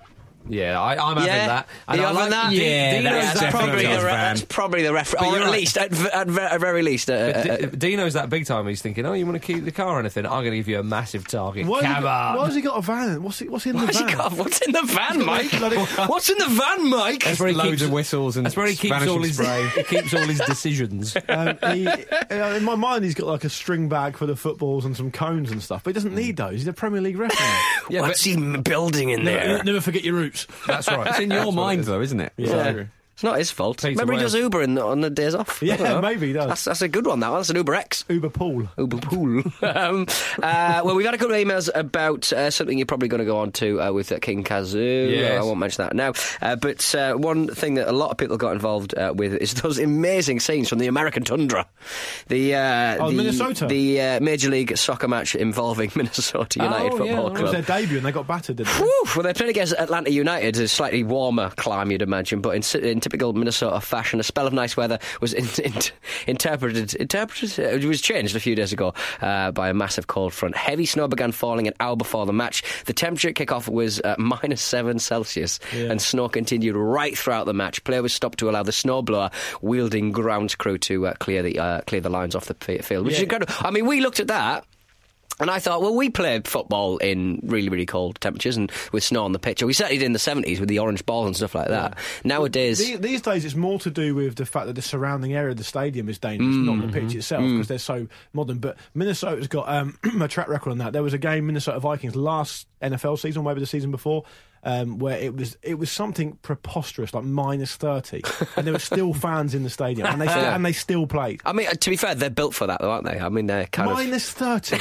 Yeah, I, I'm having Yeah? that. Are you I having like- that? Yeah, Dino's that's that's probably definitely the his re- van. that's probably the ref, or you're at right. least, at, v- at, ve- at very least, uh, But uh, D- Dino's that big time. He's thinking, oh, you want to keep the car or anything? I'm going to give you a massive target. Why has, he Come got, on. why has he got a van? What's, he, what's in the what's, he van? got? What's in the van, Mike? Bloody- What's in the van, Mike? That's where he Loads keeps of whistles and That's where he keeps vanishing all his spray. he keeps all his decisions. Um, he, uh, in my mind, he's got like a string bag full of footballs and some cones and stuff, but he doesn't need those. He's a Premier League referee. Yeah, What's he building in never, there? never forget your roots. That's right. It's in your mind, though, isn't it? Yeah. It's not his fault. Peter Remember, he Wales. does Uber in the, on the days off. Yeah, I don't know. maybe he does. That's, that's a good one, that one. That's an Uber X. Uber pool. Uber Pool. um, uh, well, we got a couple of emails about uh, something you're probably going to go on to uh, with uh, King Kazoo. Yes. I won't mention that now. Uh, but uh, one thing that a lot of people got involved uh, with is those amazing scenes from the American Tundra. The uh, Oh, the, Minnesota. The uh, Major League Soccer match involving Minnesota United Oh, yeah, Football I It was Club. their debut and they got battered, didn't they? Whew, well, they played against Atlanta United, a slightly warmer climb, you'd imagine, but in, si- in typical Minnesota fashion, a spell of nice weather was in, in, interpreted, interpreted, it was changed a few days ago uh, by a massive cold front. Heavy snow began falling an hour before the match. The temperature at kick-off was uh, minus seven Celsius, Yeah. and snow continued right throughout the match. Play was stopped to allow the snowblower wielding grounds crew to uh, clear the uh, clear the lines off the p- field, which is Yeah. incredible. I mean, we looked at that. And I thought, well, we played football in really, really cold temperatures and with snow on the pitch. We certainly did in the seventies with the orange ball and stuff like that. Nowadays, The- These days, it's more to do with the fact that the surrounding area of the stadium is dangerous, not the pitch itself, because they're so modern. But Minnesota's got um, a track record on that. There was a game, Minnesota Vikings, last N F L season, maybe the season before, um, where it was it was something preposterous, like minus thirty, and there were still fans in the stadium, and they still, and they still played. I mean, to be fair, they're built for that, though, aren't they? I mean, they're kind of... Minus thirty.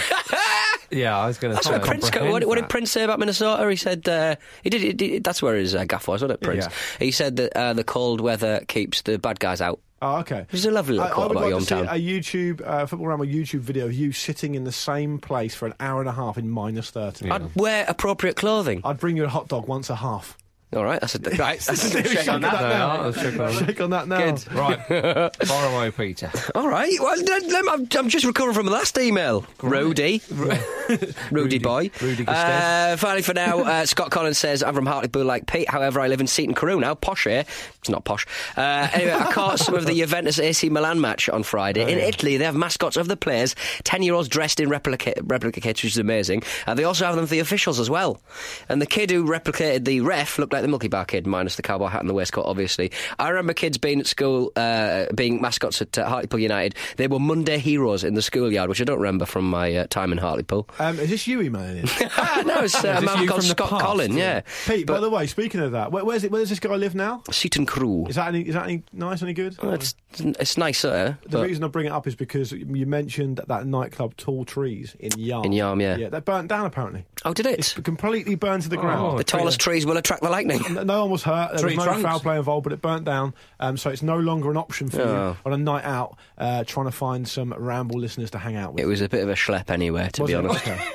Yeah, I was going to That's say. what Prince. comprehend What, what did that. Prince say about Minnesota? He said uh, he did, he did. That's where his uh, gaff was, wasn't it, Prince? Yeah. He said that uh, the cold weather keeps the bad guys out. Oh, okay. Which is a lovely little I, I quote would about like your to see hometown. a YouTube uh, Football Ramble YouTube video of you sitting in the same place for an hour and a half in minus thirty. I'd wear appropriate clothing. I'd bring you a hot dog once a half. All right, that's a right. That's a Shake shake on that. now. I'll check on that. Shake on that now. Good. Right, far away, Peter. All right. Well, let- let- I'm, I'm just recovering from the last email. Rudy. Rudy Rudy- boy. Rudy uh, finally, for now, uh, Scott Collins says, I'm from Hartlepool like Pete. However, I live in Seaton Carew now. Posh here. It's not posh. Uh, anyway, I caught some of the Juventus A C Milan match on Friday. In Italy, they have mascots of the players, ten-year-olds dressed in replica, replica kits, which is amazing. And they also have them for the officials as well. And the kid who replicated the ref looked like the Milky Bar kid, minus the cowboy hat and the waistcoat, obviously. I remember kids being at school, uh, being mascots at uh, Hartlepool United. They were Monday heroes in the schoolyard, which I don't remember from my uh, time in Hartlepool. Um, is this you emailing in? no, it's uh, a this man you called from the Scott past? Collin, yeah. Pete, by the way, speaking of that, where, where's it? Where does this guy live now? Seaton Crew. Is that any? Is that any nice? Any good? Well, it's, it's nicer. The but- reason I bring it up is because you mentioned that, that nightclub Tall Trees in Yarm. In Yarm, yeah. Yeah, that burnt down apparently. Oh, did it? It's completely burned to the ground. the tallest trees will attract the lightning. No- No one was hurt. There Tree was no trunks. foul play involved, but it burnt down. Um, so it's no longer an option for Oh. you on a night out uh, trying to find some Ramble listeners to hang out with. It was a bit of a schlep anyway, to Was be it? honest. Okay.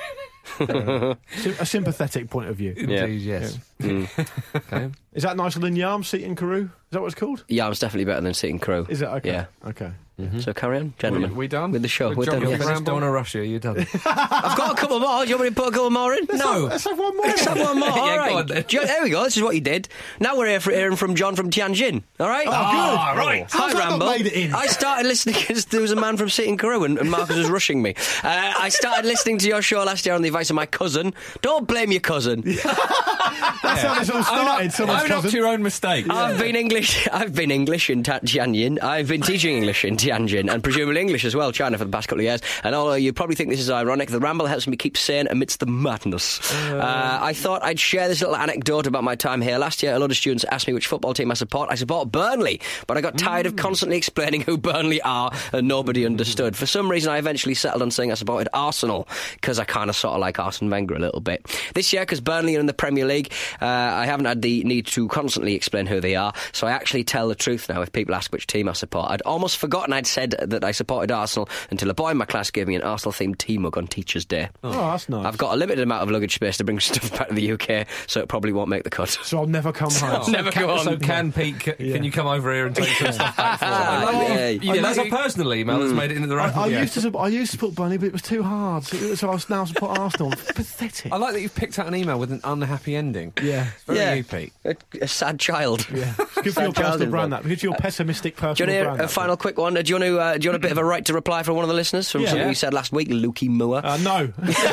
Sym- a sympathetic point of view. Indeed, yes. Okay. Is that nicer than Yarm, Seaton Carew? Is that what it's called? Yeah, it's definitely better than Seaton Crew. Is it? Okay. Yeah. Okay. So carry on, gentlemen. We- we done? With the show. With We're done, John yes. Gilbert? Just don't want to rush you. You're done. I've got a couple more. Do you want me to put a couple more in? no. Let's have one more. Let's have one more. Yeah, All go right. on then. Jo- there we go. This is what you did. Now we're here for, hearing from John from Tianjin. All right? Oh, good. Ah, right. How's Hi, that not Rambo. made it in? I started listening because there was a man from Seaton Carew and, and Marcus was rushing me. Uh, I started listening to your show last year on the advice of my cousin. Don't blame your cousin. That's how this all started. Someone Own up to your own mistakes. I've been English. I've been English in Ta- Tianjin. I've been teaching English in Tianjin, and presumably English as well, China, for the past couple of years. And although you probably think this is ironic, the ramble helps me keep sane amidst the madness. Uh, uh, I thought I'd share this little anecdote about my time here. Last year, a lot of students asked me which football team I support. I support Burnley, but I got tired mm. of constantly explaining who Burnley are, and nobody understood. For some reason, I eventually settled on saying I supported Arsenal, because I kind of sort of like Arsene Wenger a little bit. This year, because Burnley are in the Premier League, uh, I haven't had the need to constantly explain who they are, so I actually tell the truth now if people ask which team I support. I'd almost forgotten I'd said that I supported Arsenal until a boy in my class gave me an Arsenal-themed tea mug on Teacher's Day. Oh, that's nice. I've got a limited amount of luggage space to bring stuff back to the U K, so it probably won't make the cut. So I'll never come home. So never can, go on. So can Pete, c- yeah. can you come over here and take some stuff back for me? Yeah. Yeah, that's a personal email that's made it into the right. I, I, yeah. used to, I used to support Burnley, but it was too hard, so, so I now support Arsenal. Pathetic. I like that you've picked out an email with an unhappy ending. Yeah. It's very Yeah. you, Pete. A, a sad child. Yeah. It's good for your personal brand, that. Because your pessimistic personal Do you want to brand. hear a final quick one? Uh, do you want to? Uh, do you want a bit of a right to reply from one of the listeners from Yeah. something Yeah. you said last week, Lukey Moore? Uh, no.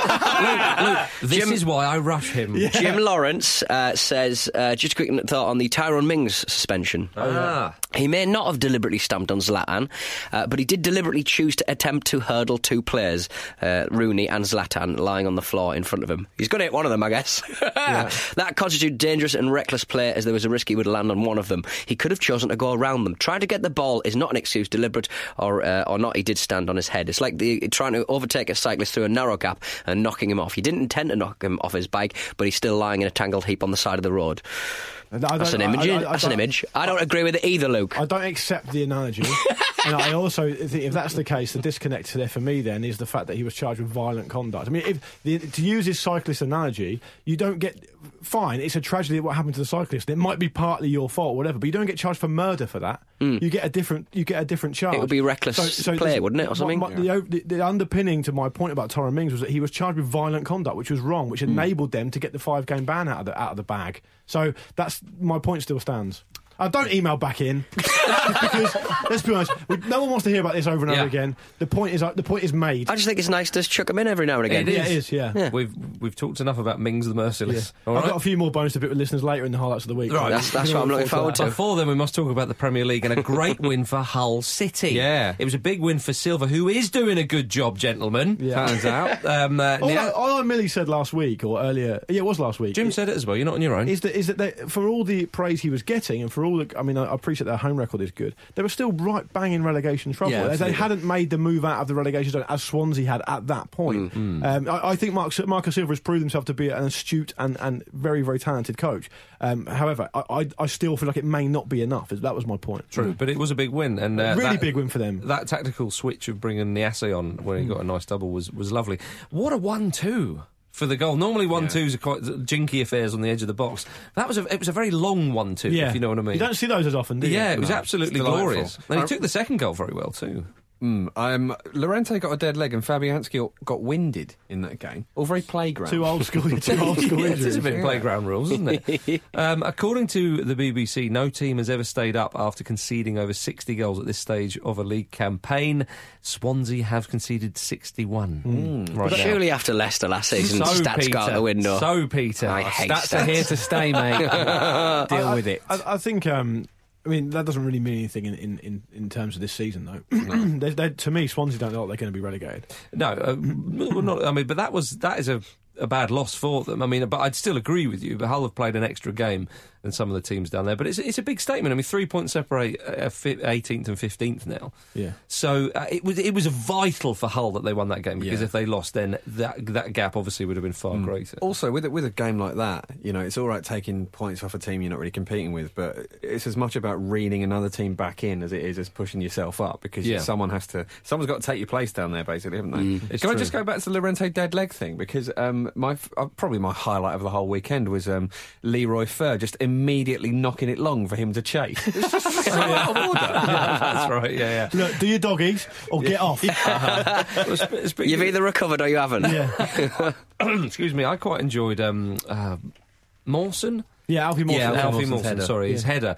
Luke, this Jim- is why I rush him. Yeah. Jim Lawrence uh, says, uh, just a quick thought on the Tyrone Mings suspension. Ah. He may not have deliberately stamped on Zlatan, uh, but he did deliberately choose to attempt to hurdle two players, uh, Rooney and Zlatan, lying on the floor in front of him. He's going to hit one of them, I guess. Yeah. That constituted dangerous and reckless play, as there was a risk he would land on one of them. He could have chosen to go around them. Trying to get the ball is not an excuse, deliberate or uh, or not. He did stand on his head. It's like the, trying to overtake a cyclist through a narrow gap and knocking him off. He didn't intend to knock him off his bike, but he's still lying in a tangled heap on the side of the road. That's an image. I, I, I, That's an image. I don't agree with it either, Luke. I don't accept the analogy. And I also think if that's the case, the disconnect there for me then is the fact that he was charged with violent conduct. I mean, if the, to use his cyclist analogy, you don't get... Fine, it's a tragedy what happened to the cyclist. It might be partly your fault, whatever, but you don't get charged for murder for that. Mm. You get a different you get a different charge. It would be reckless so, so play, wouldn't it, or something? My, my, yeah. the, the underpinning to my point about Tyrone Mings was that he was charged with violent conduct, which was wrong, which mm. enabled them to get the five-game ban out of the, out of the bag. So that's my point still stands. Uh, don't email back in because let's be honest, we, no one wants to hear about this over and yeah. over again. The point is, uh, the point is made. I just think it's nice to chuck them in every now and again. It yeah, is. it is. Yeah. yeah, we've we've talked enough about Mings the Merciless. Yeah. All I've right? got a few more bonus to bit with listeners later in the highlights of the week. Right, that's that's what I'm looking forward to. Before then, we must talk about the Premier League and a great win for Hull City. Yeah. It was a big win for Silva, who is doing a good job, gentlemen. Yeah. Turns out. Um, uh, All, now- I, all I merely said last week or earlier, yeah, it was last week. Jim said it as well. You're not on your own. Is that is that they, for all the praise he was getting and for all the, I mean, I, I appreciate their home record is good. They were still right bang in relegation trouble. Yeah, they, they absolutely. hadn't made the move out of the relegation zone as Swansea had at that point. Mm. Um, I, I think Mark, Marcus Silva has proved himself to be an astute and, and very very talented coach. Um, however, I, I, I still feel like it may not be enough. That was my point. True, but it was a big win, and uh, really that, big win for them. That tactical switch of bringing Niasse on when he Mm. got a nice double was was lovely. What a one-two. For the goal, normally one twos are quite jinky affairs on the edge of the box. That was a, it was a very long one two, Yeah. if you know what I mean. You don't see those as often, do you? Yeah, it was No, absolutely it's delightful. glorious. And he Um, took the second goal very well too. Mm, um, Llorente got a dead leg and Fabianski got winded in that game. All very playground. Too old school. Too old school Yeah, it injuries. is a bit playground rules, isn't it? um, according to the B B C, no team has ever stayed up after conceding over sixty goals at this stage of a league campaign. Swansea have conceded sixty-one Mm. right now. Surely after Leicester last season, So, stats Peter, go out the window. So, Peter, I hate Stats stats. are here to stay, mate. Deal I, with it. I, I think. Um, I mean, that doesn't really mean anything in, in, in, in terms of this season, though. they, they, to me, Swansea don't look like they're going to be relegated. No, uh, well, not, I mean, but that was that is a a bad loss for them. I mean, but I'd still agree with you. But Hull have played an extra game than some of the teams down there. But it's it's a big statement. I mean, three points separate uh, eighteenth and fifteenth now. Yeah. So uh, it was it was vital for Hull that they won that game because Yeah. if they lost, then that that gap obviously would have been far Mm. greater. Also, with a, with a game like that, you know, it's all right taking points off a team you're not really competing with, but it's as much about reeling another team back in as it is as pushing yourself up because Yeah. someone has to, someone's got to take your place down there, basically, haven't they? Mm, it's Can I true. just go back to the Llorente dead leg thing? Because um, my uh, probably my highlight of the whole weekend was um, Leroy Fer just immediately knocking it long for him to chase. It's just so out of order. Yeah, that's right. Yeah, yeah. Look, do your doggies or get off. Well, sp- speaking You've of- either recovered or you haven't. Yeah, excuse me, I quite enjoyed um, uh, Mawson. yeah, Alfie Mawson. Yeah, Alfie Mawson's Mawson. header. Sorry, his Yeah. header.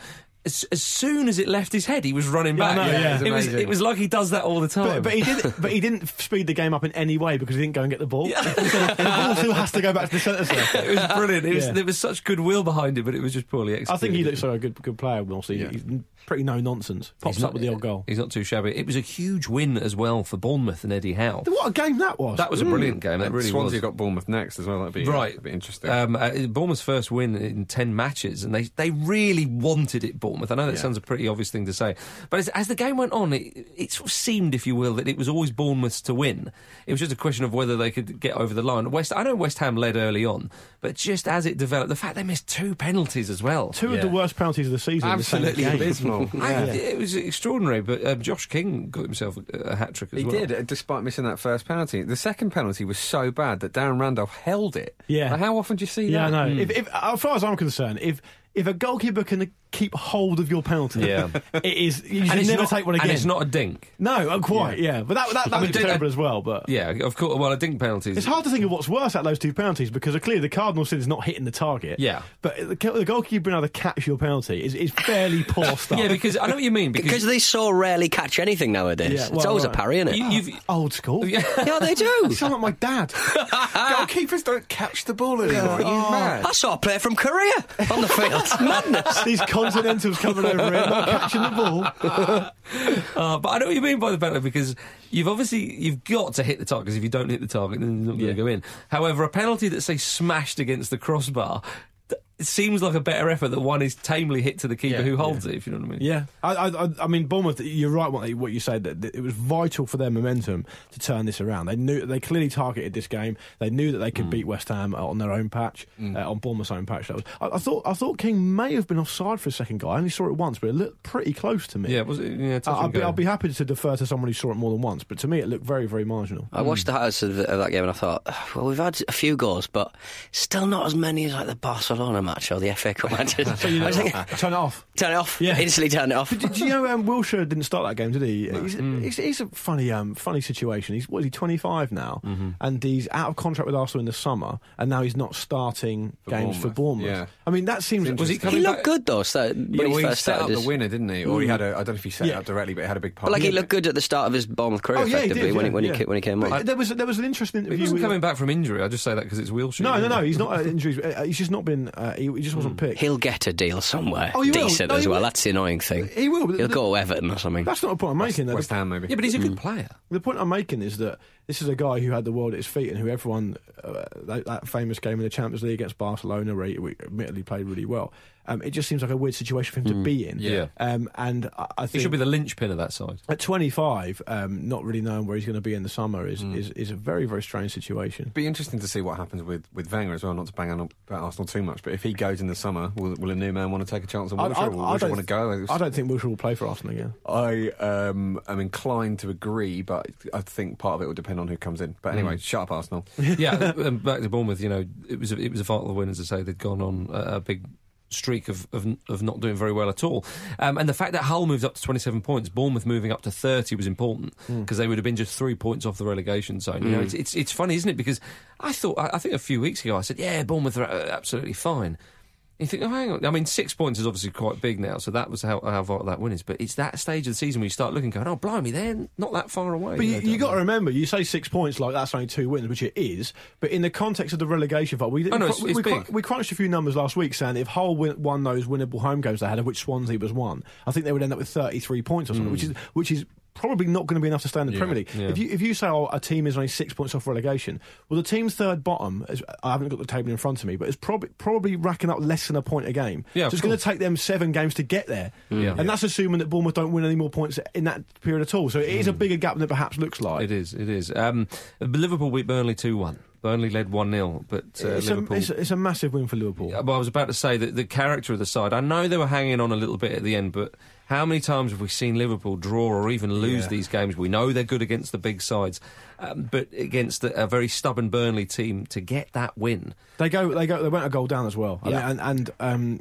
as, as soon as it left his head, he was running Yeah, I back. know, yeah. It, was, Amazing. it was like he does that all the time. But, but he did. But he didn't speed the game up in any way because he didn't go and get the ball. So the ball still has to go back to the centre circle. It was brilliant. It was, Yeah. There was such goodwill behind it, but it was just poorly executed. I think he looks like a good good player. We'll Yeah. He's pretty no nonsense. Pops He's up with the odd goal. He's not too shabby. It was a huge win as well for Bournemouth and Eddie Howe. What a game that was! That was a brilliant game. That And really Swansea was. got Bournemouth next as well. That'd be Right. That'd be interesting. Um, uh, Bournemouth's first win in ten matches, and they, they really wanted it, Bournemouth. I know that Yeah. sounds a pretty obvious thing to say, but as, as the game went on, it, it sort of seemed, if you will, that it was always Bournemouth's to win. It was just a question of whether they could get over the line. West, I know West Ham led early on, but just as it developed, the fact they missed two penalties as well. Two of the worst penalties of the season. Absolutely in the same game. abysmal. I, Yeah. it was extraordinary, but um, Josh King got himself a, a hat trick as He well. did, uh, despite missing that first penalty. The second penalty was so bad that Darren Randolph held it. Yeah. Like, how often do you see Yeah, I that? know. If, if, as far as I'm concerned, if if a goalkeeper can keep hold of your penalty, Yeah. it is you And should it's never not- take one again. And it's not a dink. No, uh, quite. Yeah, but that that, that I mean, was did- terrible as well. But Yeah, of course. Well, a dink penalty. it's hard to think of what's worse at those two penalties because uh, clearly the cardinal sin is not hitting the target. Yeah. but the, the goalkeeper being able to catch your penalty is, is fairly poor stuff. Yeah, because I know what you mean. Because Because they so rarely catch anything nowadays. Yeah, it's well, always right. a parry, isn't it? you, you've. old school. Yeah. yeah, they do. You sound like my dad. Goalkeepers don't catch the ball anymore. Are you mad? I saw a player from Korea on the field. Madness. These continentals coming over here, not catching the ball. Uh, but I know what you mean by the penalty because you've obviously you've got to hit the target. Because if you don't hit the target, then it's not going to Yeah. go in. However, a penalty that's say smashed against the crossbar. th- It seems like a better effort that one is tamely hit to the keeper Yeah, who holds it, if you know what I mean. Yeah, I, I, I mean, Bournemouth. You're right. What, they, what you said that, that it was vital for their momentum to turn this around. They knew they clearly targeted this game. They knew that they could beat West Ham on their own patch, uh, on Bournemouth's own patch. That was. I, I thought. I thought King may have been offside for a second goal. I only saw it once, but it looked pretty close to me. Yeah, was it? Yeah, touch I, I'd, and be, go. I'd be happy to defer to someone who saw it more than once, but to me, it looked very, very marginal. I watched the highlights of, of that game and I thought, well, we've had a few goals, but still not as many as like the Barcelona match or the F A Cup matches. So you I was know, thinking, turn it off. turn it off. Yeah. Instantly turn it off. Did, did you know um, Wilshere didn't start that game, did he? He's, he's, he's a funny, um, funny situation. He's what is he, twenty-five now, and he's out of contract with Arsenal in the summer, and now he's not starting For games for Bournemouth, Bournemouth. yeah. I mean, that seems. Was he He coming looked back? good though. So when Yeah, he well, he first set up started the his- winner, didn't he? Or he had a, I don't know if he set Yeah. it up directly, but he had a big part. But like he in it. looked good at the start of his Bournemouth career, Oh yeah, he effectively did, when yeah, he when yeah. he ca- when he came But on. there was there was an interesting He interview. wasn't with- coming back from injury. I just say that because it's Wilshere. No, no, no. He's not uh, injuries. Uh, he's just not been. Uh, he, he just wasn't picked. He'll get a deal somewhere Oh, he will. decent No, as he well. will. That's the annoying thing. He will. But He'll the- go to Everton or something. That's not the point I'm making. though. West Ham, maybe. Yeah, but he's a good player. The point I'm making is that this is a guy who had the world at his feet and who everyone, uh, that, that famous game in the Champions League against Barcelona, where he, we admittedly played really well. Um, it just seems like a weird situation for him to be in. Yeah. Um, and I, I He think should be the linchpin of that side. at twenty-five, um, not really knowing where he's going to be in the summer is, is, is a very, very strange situation. Be interesting to see what happens with, with Wenger as well. Not to bang on about Arsenal too much, but if he goes in the summer, will, will a new man want to take a chance on I, Wilshere? I, or will I Wilshere don't, want to go? I don't think Wilshere will play for Arsenal again. I um, am inclined to agree, but I think part of it will depend on who comes in. But anyway, shut up, Arsenal. Yeah, and back to Bournemouth. You know, it was a, it was a vital win, as I say. They'd gone on a, a big streak of, of of not doing very well at all. Um, and the fact that Hull moved up to twenty-seven points, Bournemouth moving up to thirty was important because they would have been just three points off the relegation zone. You know, it's, it's it's funny, isn't it? Because I thought I, I think a few weeks ago I said, yeah, Bournemouth are uh, absolutely fine. You think, oh, hang on. I mean, six points is obviously quite big now, so that was how, how vital that win is. But it's that stage of the season where you start looking, going, oh, blimey, they're not that far away. But you, know, you don't got to they? remember, you say six points like that's only two wins, which it is. But in the context of the relegation fight, we Oh, no, we, it's- we, it's we, big. we crunched a few numbers last week saying if Hull win, won those winnable home games they had, of which Swansea was one, I think they would end up with thirty-three points or something, which is which is. Probably not going to be enough to stay in the Yeah, Premier League. yeah. If you if you say oh, a team is only six points off relegation, well, the team's third bottom, is, I haven't got the table in front of me, but it's probably probably racking up less than a point a game. Yeah, so of it's going to course. take them seven games to get there, Yeah. and that's assuming that Bournemouth don't win any more points in that period at all. So it is a bigger gap than it perhaps looks like. It is, it is. Um, Liverpool beat Burnley two one. Burnley led one nil, but uh, it's, Liverpool... a, it's, a, it's a massive win for Liverpool. Yeah, well, I was about to say that the character of the side, I know they were hanging on a little bit at the end, but how many times have we seen Liverpool draw or even lose Yeah. these games? We know they're good against the big sides, um, but against a, a very stubborn Burnley team, to get that win... They go, they go, they went a goal down as well. I Yeah. mean, and and um,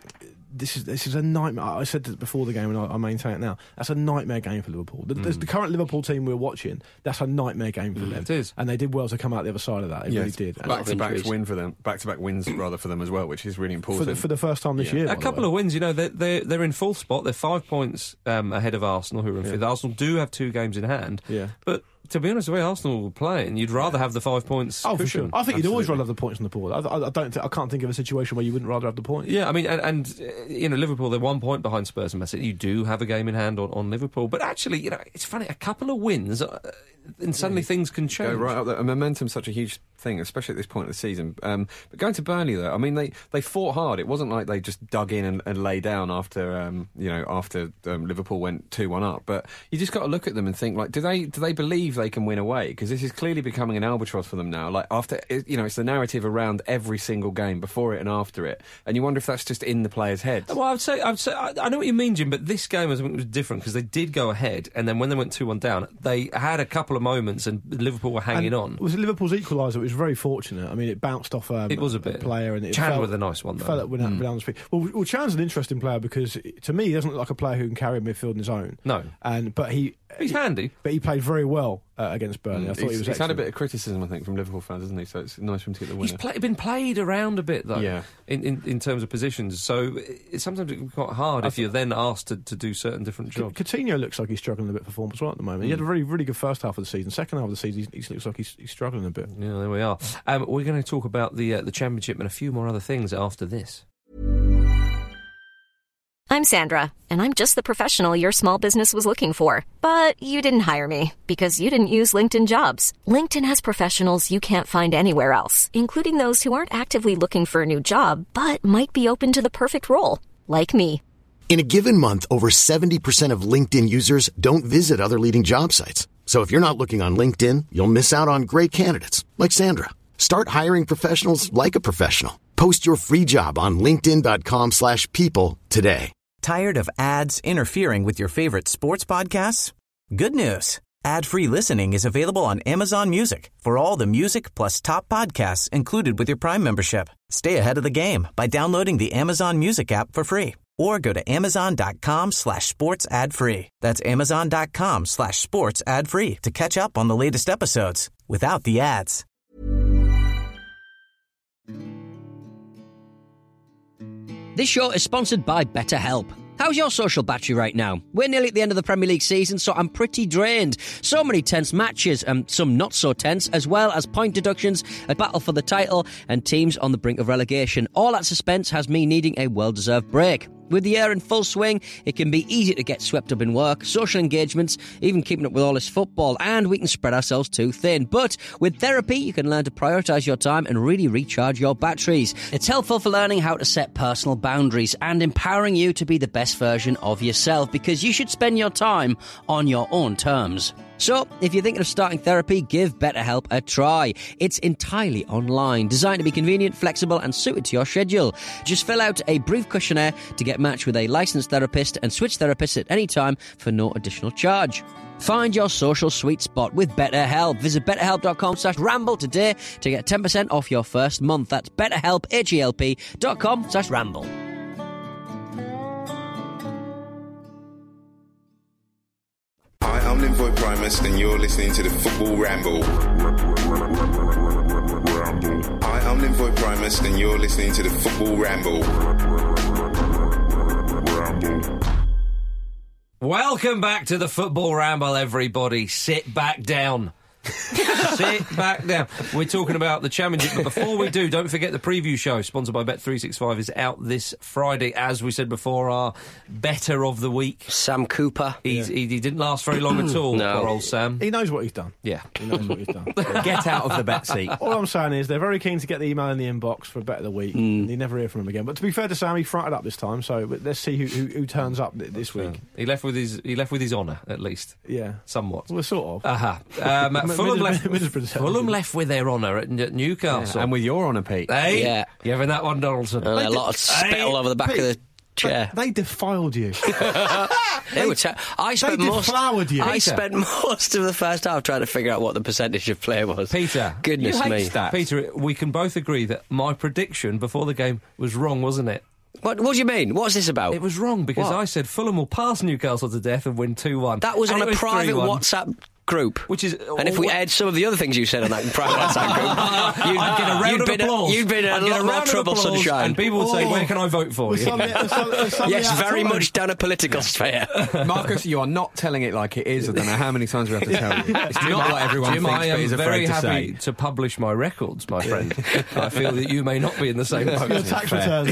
this is this is a nightmare. I said this before the game, and I, I maintain it now. That's a nightmare game for Liverpool. The, mm. the current Liverpool team we're watching, that's a nightmare game for mm. them. It is, and they did well to come out the other side of that. They yeah, really did. Back to back win for them. Back to back wins rather for them as well, which is really important for the, for the first time this yeah. year. A couple of wins, you know, they're they're, they're in fourth spot. They're five points um, ahead of Arsenal, who are in yeah. fifth. Arsenal do have two games in hand. Yeah, but. To be honest, the way Arsenal were playing, you'd rather have the five points. Oh, cushion. for sure. I think Absolutely. you'd always rather have the points on the board. I, I, I don't. Th- I can't think of a situation where you wouldn't rather have the points. Yeah, I mean, and, and uh, you know, Liverpool, they're one point behind Spurs and Man City. You do have a game in hand on, on Liverpool, but actually, you know, it's funny. A couple of wins, uh, and suddenly yeah. things can change. Go right up there. And momentum's such a huge thing, especially at this point of the season. Um, but going to Burnley, though, I mean, they, they fought hard. It wasn't like they just dug in and, and lay down after um, you know after um, Liverpool went two one up. But you just got to look at them and think, like, do they do they believe they can win away? Because this is clearly becoming an albatross for them now. Like after you know, it's the narrative around every single game, before it and after it, and you wonder if that's just in the players' heads. Well, I would say, I would say, I, I know what you mean, Jim, but this game was, was different because they did go ahead, and then when they went two one down, they had a couple of moments, and Liverpool were hanging and on. It was Liverpool's equaliser. It was very fortunate. I mean, it bounced off um, it was a, bit. a player, and it Chan fell, with a nice one, though. Fell without, mm. without speed. Well, well, Chan's an interesting player because to me, he doesn't look like a player who can carry a midfield on his own. No, and but he he's he, handy. But he played very well uh, against Burnley. Mm. I thought he's, he was. He's excellent. had a bit of criticism, I think, from Liverpool fans, hasn't he? So it's nice for him to get the winner. He's play, been played around a bit, though. Yeah. In, in, in terms of positions, so it, sometimes it's quite hard I if you're then asked to, to do certain different jobs. Coutinho looks like he's struggling a bit for form as well at the moment. Mm. He had a really, really good first half of the season. Second half of the season, he, he looks like he's, he's struggling a bit. Yeah, there we are. Um, we're going to talk about the uh, the Championship and a few more other things after this. I'm Sandra, and I'm just the professional your small business was looking for. But you didn't hire me because you didn't use LinkedIn Jobs. LinkedIn has professionals you can't find anywhere else, including those who aren't actively looking for a new job, but might be open to the perfect role, like me. In a given month, over seventy percent of LinkedIn users don't visit other leading job sites. So if you're not looking on LinkedIn, you'll miss out on great candidates, like Sandra. Start hiring professionals like a professional. Post your free job on linkedin.com slash people today. Tired of ads interfering with your favorite sports podcasts? Good news. Ad-free listening is available on Amazon Music for all the music plus top podcasts included with your Prime membership. Stay ahead of the game by downloading the Amazon Music app for free or go to amazon.com slash sports ad free. That's amazon.com slash sports ad free to catch up on the latest episodes without the ads. This show is sponsored by BetterHelp. How's your social battery right now? We're nearly at the end of the Premier League season, so I'm pretty drained. So many tense matches, and some not so tense, as well as point deductions, a battle for the title, and teams on the brink of relegation. All that suspense has me needing a well-deserved break. With the year in full swing, it can be easy to get swept up in work, social engagements, even keeping up with all this football, and we can spread ourselves too thin. But with therapy, you can learn to prioritise your time and really recharge your batteries. It's helpful for learning how to set personal boundaries and empowering you to be the best version of yourself, because you should spend your time on your own terms. So, if you're thinking of starting therapy, give BetterHelp a try. It's entirely online, designed to be convenient, flexible, and suited to your schedule. Just fill out a brief questionnaire to get matched with a licensed therapist and switch therapists at any time for no additional charge. Find your social sweet spot with BetterHelp. Visit betterhelp.com slash ramble today to get ten percent off your first month. That's betterhelp, H-E-L-P dot com slash ramble. Hi, I'm Linvoy Primus, and you're listening to the Football Ramble. Hi, I'm Linvoy Primus, and you're listening to the Football Ramble. Welcome back to the Football Ramble, everybody. Sit back down. Sit back down. We're talking about the Championship, but before we do, don't forget the preview show, sponsored by Bet three sixty-five, is out this Friday. As we said before, our better of the week, Sam Cooper. He's, yeah. he, he didn't last very long at all, no. poor old Sam. He knows what he's done. Yeah. He knows what he's done. Get out of the bet seat. All I'm saying is they're very keen to get the email in the inbox for a bet of the week, mm. and you never hear from him again. But to be fair to Sam, he fronted up this time, so let's see who, who, who turns up this week. Yeah. He left with his he left with his honour, at least. Yeah. Somewhat. Well, sort of. Aha. Uh-huh. Um, Fulham left... Fulham left with their honour at Newcastle. Yeah, and with your honour, Pete. Hey? Yeah. You having that one, Donaldson? Uh, a lot of spit hey, all over the back Pete, of the chair. They defiled you. they were te- I spent they most, deflowered you. I Peter. spent most of the first half trying to figure out what the percentage of play was. Peter. Goodness you hate me. Stats. Peter, we can both agree that my prediction before the game was wrong, wasn't it? What, what do you mean? What's this about? It was wrong because What? I said Fulham will pass Newcastle to death and win two one. That was and on it a private three one. WhatsApp group. Which is, and if we aired some of the other things you said on that private WhatsApp group, you'd, I'd get a round you'd of been applause. A, you'd been in a I'd get lot a more round of trouble, applause, sunshine. and people would say, Oh. where can I vote for Was you? some- was some- was some Yes, very outside? much down a political sphere. Marcus, you are not telling it like it is. I don't know how many times we have to tell you. It's not what everyone Jim, thinks, I but is am afraid very to happy say. to publish my records, my friend. I feel that you may not be in the same boat. Your tax return.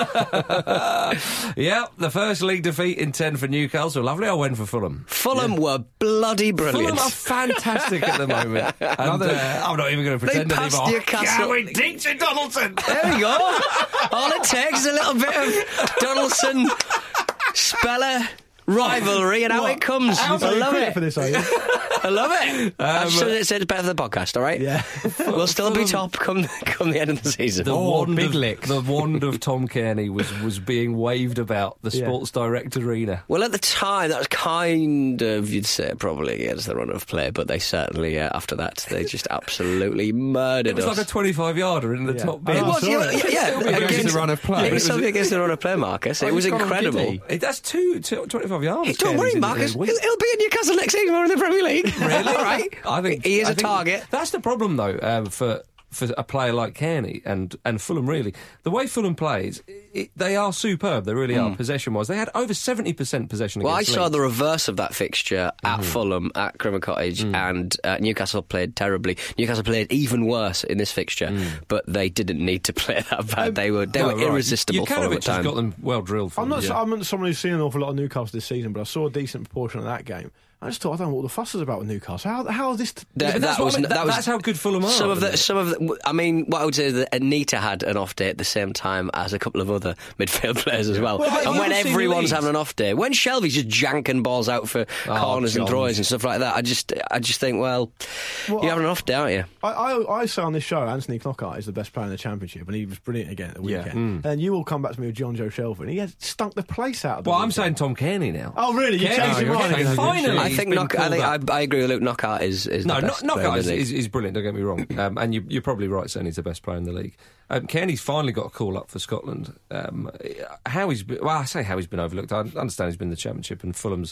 Yeah, the first league defeat in ten for Newcastle. Lovely, I went for Fulham. Fulham were bloody brilliant. Fulham are fantastic at the moment. And, uh, I'm not even going to They pretend passed anymore. Newcastle. Yeah, we Dixie Donaldson. There we go. All it takes is a little bit of Donaldson Speller rivalry, and out What? it comes. How I do you love quit it. for this, are you? I love it. I Um, should have said it's better for the podcast, all right? Yeah. We'll still be top come come the end of the season. The Oh, wand big of, licks. The wand of Tom Kearney was, was being waved about the Yeah. Sports Direct Arena. Well, at the time, that was kind of, you'd say, probably against the run of play, but they certainly, uh, after that, they just absolutely murdered It was us. like a twenty-five yarder in the Yeah. top I bin. It know, was, I saw yeah, it. yeah, yeah. Against against the run of play. It It was was- something against the run of play, Marcus. It was He's gone incredible. giddy. It, that's two, two, twenty-five yards. Hey, don't worry, Kearney's in- Marcus. in a He'll, week. he'll be at Newcastle next season. We're in the Premier League. Really? All right. I think he is I a think target. That's the problem, though, um, for for a player like Kearney and, and Fulham. Really, the way Fulham plays, it, they are superb. They really are possession-wise. They had over seventy percent possession. Well, I against saw Leeds. the reverse of that fixture at Fulham, at Crimmer Cottage, and uh, Newcastle played terribly. Newcastle played even worse in this fixture, but they didn't need to play that bad. they were they Oh, were right. irresistible for them at Jukanovic has time. got them well drilled. For I'm them, not. yeah. I'm not someone who's seen an awful lot of Newcastle this season, but I saw a decent proportion of that game. I just thought, I don't know what the fuss is about with Newcastle. How how is this? T- That- But that's that what was- I mean, that that- was- that's how good Fulham are. Some of isn't the, it? some of the, I mean, what I would say is that Anita had an off day at the same time as a couple of other midfield players as well. Well, but and you when haven't seen everyone's Leeds. having an off day, when Shelby's just janking balls out for Oh, corners and John. throws and stuff like that, I just, I just think, well, Well, you're having an off day, aren't you? I, I, I say on this show, Anthony Knockout is the best player in the Championship, and he was brilliant again at the Yeah. weekend. And you all come back to me with John Joe Shelford, and he had stunk the place out of the Well, I'm weekend. saying Tom Kearney now. Oh, really? You Kearney's changed your been- mind? Finally, I he's think, been knock, I, pulled think up. I, I agree with Luke. Knockout is, is No, the no best Knockout player in is, the league. is, is brilliant, don't get me wrong. Um, and you, you're probably right saying he's the best player in the league. Um, Kearney's finally got a call up for Scotland. Um, how he's been, well, I say how he's been overlooked. I understand he's been in the Championship, and Fulham's,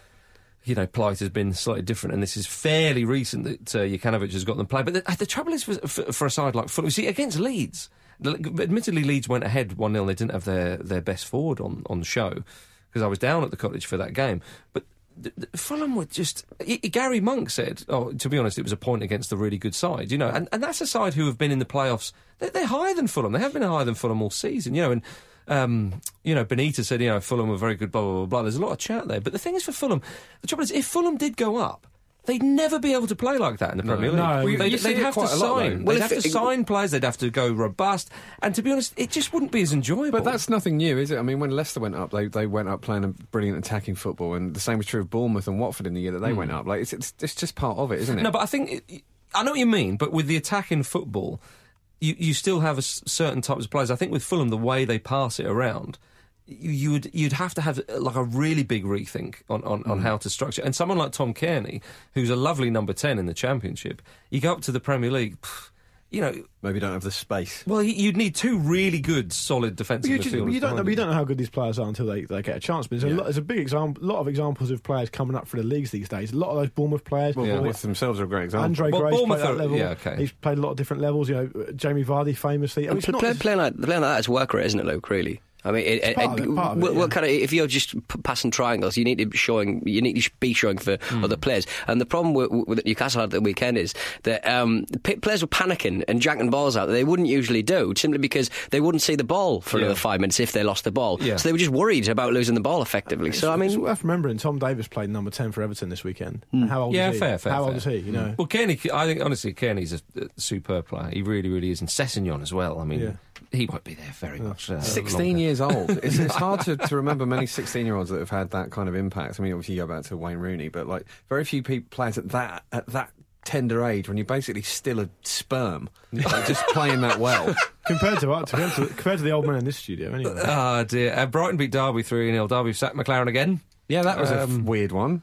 you know, plight has been slightly different, and this is fairly recent that uh, Jukanovic has got them playing. But the, the trouble is, for, for, for a side like Fulham, you see, against Leeds, admittedly Leeds went ahead one nil, they didn't have their, their best forward on, on the show, because I was down at the Cottage for that game. But th- th- Fulham were just... I, Gary Monk said, oh, to be honest, it was a point against the really good side, you know, and, and that's a side who have been in the playoffs. They're, they're higher than Fulham. They have been higher than Fulham all season, you know, and... Um, you know, Benitez said, you know, Fulham were very good, blah, blah, blah, blah. There's a lot of chat there. But the thing is, for Fulham, the trouble is, if Fulham did go up, they'd never be able to play like that in the Premier League. no. Well, you- they'd you see they'd it have to quite a lot, sign. though. Well, they'd if have to it- sign players. They'd have to go robust. And to be honest, it just wouldn't be as enjoyable. But that's nothing new, is it? I mean, when Leicester went up, they, they went up playing a brilliant attacking football, and the same was true of Bournemouth and Watford in the year that they went up. Like, it's, it's it's just part of it, isn't it? No, but I think it, I know what you mean. But with the attack in football, you you still have a s- certain types of players. I think with Fulham, the way they pass it around, you, you would you'd have to have uh, like a really big rethink on, on, on how to structure. And someone like Tom Kearney, who's a lovely number ten in the Championship, you go up to the Premier League. Pff, you know, Maybe don't have the space. well, you- you'd need two really good, solid defensive You, just, midfielders. you don't know. behind You don't know how good these players are until they, they get a chance. But there's a, lot, there's a big example, lot of examples of players coming up for the leagues these days. A lot of those Bournemouth players. Well, Yeah. Bournemouth themselves are a great example. Andre Well, Gray's Bournemouth played that are- level. yeah, okay. He's played a lot of different levels. You know, Jamie Vardy famously. I mean, And it's pl- not play, just- playing like playing like that is work rate, isn't it, Luke? Really. I mean, it, it, part of it, part of it, what, yeah. what kind of if you're just p- passing triangles, you need to be showing, you need to be showing for Hmm. other players. And the problem with, with Newcastle had at the weekend is that um, p- players were panicking and jacking balls out that they wouldn't usually do, simply because they wouldn't see the ball for Yeah. another five minutes if they lost the ball. Yeah. So they were just worried about losing the ball effectively. So I it's mean, worth remembering. Tom Davis played number ten for Everton this weekend. And how old Yeah, is he? fair, fair. How fair. old is he? You know. Well, Kearney, I think honestly, Kearney's a, a superb player. He really, really is, and Sessegnon as well. I mean, Yeah. he won't be there very much. Uh, sixteen longer. years old. It's, it's hard to, to remember many sixteen-year-olds that have had that kind of impact. I mean, obviously you go back to Wayne Rooney, but like very few people, players at that at that tender age, when you're basically still a sperm, like, just playing that well. compared to what? Compared to, compared to the old man in this studio, anyway. Oh dear! Uh, Brighton beat Derby three nil. Derby sacked McLaren again. Yeah, that was a Um, f- weird one.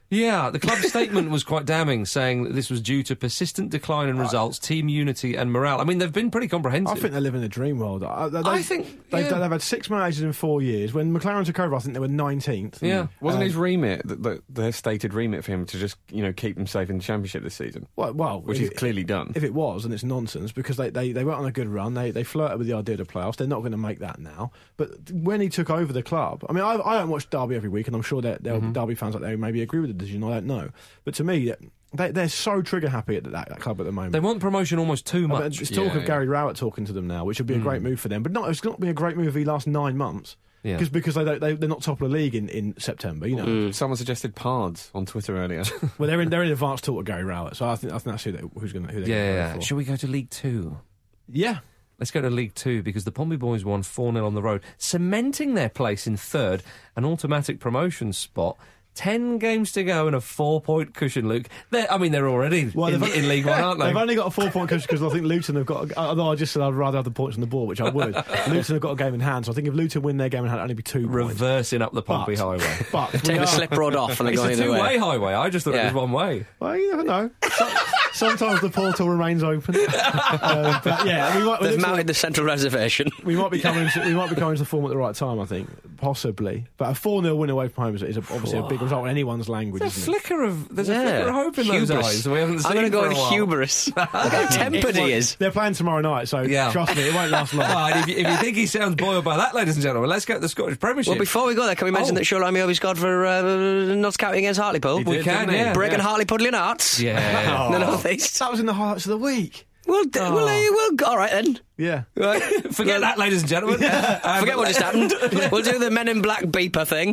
Yeah, the club's statement was quite damning, saying that this was due to persistent decline in results, team unity and morale. I mean, they've been pretty comprehensive. I think they live in a dream world. I, they, I think they've, yeah. they've had six managers in four years. When McLaren took over, I think they were nineteenth. Yeah. Wasn't Um, his remit, the, the, their stated remit for him to just, you know, keep them safe in the Championship this season? Well, well which if he's it- clearly done. If it was, and it's nonsense, because they, they, they went on a good run. They they flirted with the idea of the playoffs. They're not going to make that now. But when he took over the club, I mean, I, I don't watch Derby every week, and I'm sure that there'll Mm-hmm. be Derby fans out there who maybe agree with the decision. I don't know. But to me, they, they're so trigger happy at that, that club at the moment. They want promotion almost too I mean, much. There's talk Yeah, of Gary Rowett talking to them now, which would be a great move for them. But no, it's not be a great move if he lasts nine months. Yeah. Because because they, don't- they they're not top of the league in, in September, you know. Mm. Someone suggested Pards on Twitter earlier. Well, they're in they're in advanced talk with Gary Rowett, so I think I think that's who they, who's going who they're Yeah, going yeah, to yeah. go for. Shall we go to League Two? Yeah. Let's go to League Two because the Pompey Boys won four nil on the road, cementing their place in third, an automatic promotion spot. Ten games to go and a four-point cushion, Luke. They're, I mean, they're already Well, in, they've- in League One, aren't they? They've only got a four-point cushion because I think Luton have got. Although I just said I'd rather have the points on the board, which I would. Luton have got a game in hand, so I think if Luton win their game in hand, it'll only be two points. Reversing up the Pompey But- Highway. But Take we the are- slip rod off and they It's go a either two-way way. highway. I just thought Yeah. it was one way. Well, you never know. So, sometimes the portal remains open. uh, but yeah, we might, They've we, mounted the central reservation. we might be coming. To, we might be coming to form at the right time. I think possibly. But a four nil win away from home is, is obviously a big result in anyone's language. There's a Isn't it? flicker of there's a Yeah. flicker of hope in those Hubris. eyes that we haven't seen I'm going to go for a with while. hubris. Look how tempered he is. They're playing tomorrow night, so Yeah. trust me, it won't last long. Right, if, you, if you think he sounds boiled by that, ladies and gentlemen, let's get the Scottish Premiership. Well, before we go there, can we mention Oh. that Shola Amiobi scored for uh, Notts County against Hartlepool? We did, can, didn't he? yeah. Breaking Yeah. Hartlepoolian hearts. Yeah. In the North East. That was in the highlights of the week. Well, d- Oh. well, uh, well, all right then. Yeah. Right. Forget that, ladies and gentlemen. Um, Forget what just happened. We'll do the Men in Black beeper thing.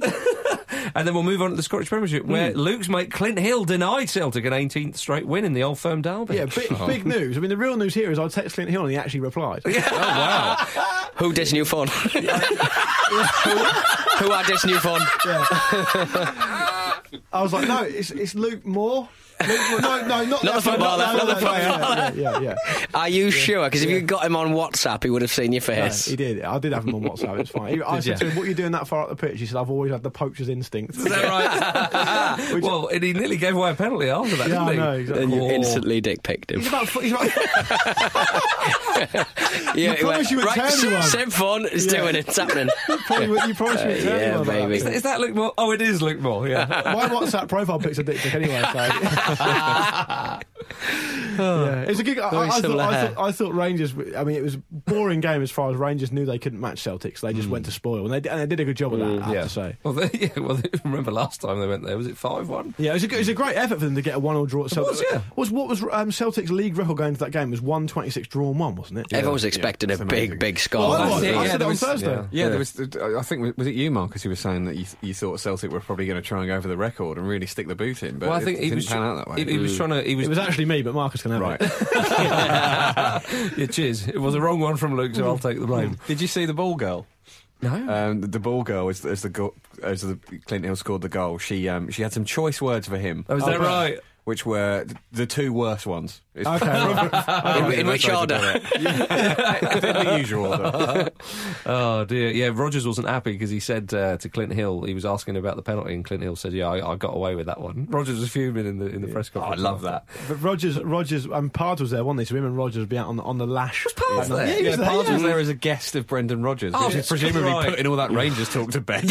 And then we'll move on to the Scottish Premiership, where Hmm. Luke's mate Clint Hill denied Celtic an eighteenth straight win in the Old Firm derby. Yeah, big, big news. I mean, the real news here is I text Clint Hill and he actually replied. Yeah. Oh, wow. Who dis new phone? who, who are dis new phone? I was like, no, it's, it's Luke Moore. Luke Moore. No, no, not, Not the that- footballer, no, not the no, no, yeah, yeah, yeah, yeah. Are you sure? Because if you got him on WhatsApp, he would have seen your Yeah, face. he did. I did have him on WhatsApp. It's fine. He- I Did said you? to him, "What are you doing that far up the pitch?" He said, "I've always had the poacher's instinct." Is that right? Which- well, and he nearly gave away a penalty after that, Yeah, didn't I he? know, exactly. And you Oh. instantly dick picked him. He's about. He's about Yeah, You promised you would right, tell anyone. same phone, it's Yeah. doing it, it's happening. probably, you promised you would tell Uh, yeah, anyone about baby. Is that, is that Luke Moore? Oh, it is Luke Moore, yeah. that. My WhatsApp profile pic's a dick pic anyway. So. yeah, it's a good. I, Very I, thought, similar I, hair. thought, I thought Rangers. I mean, it was a boring game as far as Rangers knew they couldn't match Celtics. They just went to spoil, and they, and they did a good job of that. I have yeah. to say. Well, they, yeah, well, they, remember last time they went there, was it five one? Yeah, it was, a, good- it was a great effort for them to get a one-all draw at Celtics. was, yeah. Was what was um, Celtic's league record going into that game was one twenty-six draw and one, wasn't it? Everyone was expecting a big, big score. Well, I was. Yeah, I yeah, said it there on was- Thursday. yeah. Yeah, there was. I think was it you, Marcus, who was saying that you, you thought Celtic were probably going to try and go over the record and really stick the boot in, but Well, I it think he didn't was, pan out that way. he, he was trying to. He was, It was actually me, but Marcus can have Right. it. yeah, cheers. It was the wrong one from Luke, so I'll take the blame. Did you see the ball girl? No. Um, the, the ball girl, as, as the go- as the Clint Hill scored the goal, she um, she had some choice words for him. Oh, is that Oh, right? Which were th- the two worst ones. It's Okay. In, in which order? the usual order. Oh dear, yeah. Rogers wasn't happy because he said uh, to Clint Hill, he was asking about the penalty, and Clint Hill said, "Yeah, I, I got away with that one." Rogers was fuming in the in the press conference. I love that. But Rogers, Rogers, and Pards was there, wasn't he? So him and Rogers would be out on the, on the lash. Was Pards there? Yeah, he Yeah, was there, Pards yeah. was there as a guest of Brendan Rodgers, Oh, which is presumably right. putting all that Rangers talk to bed.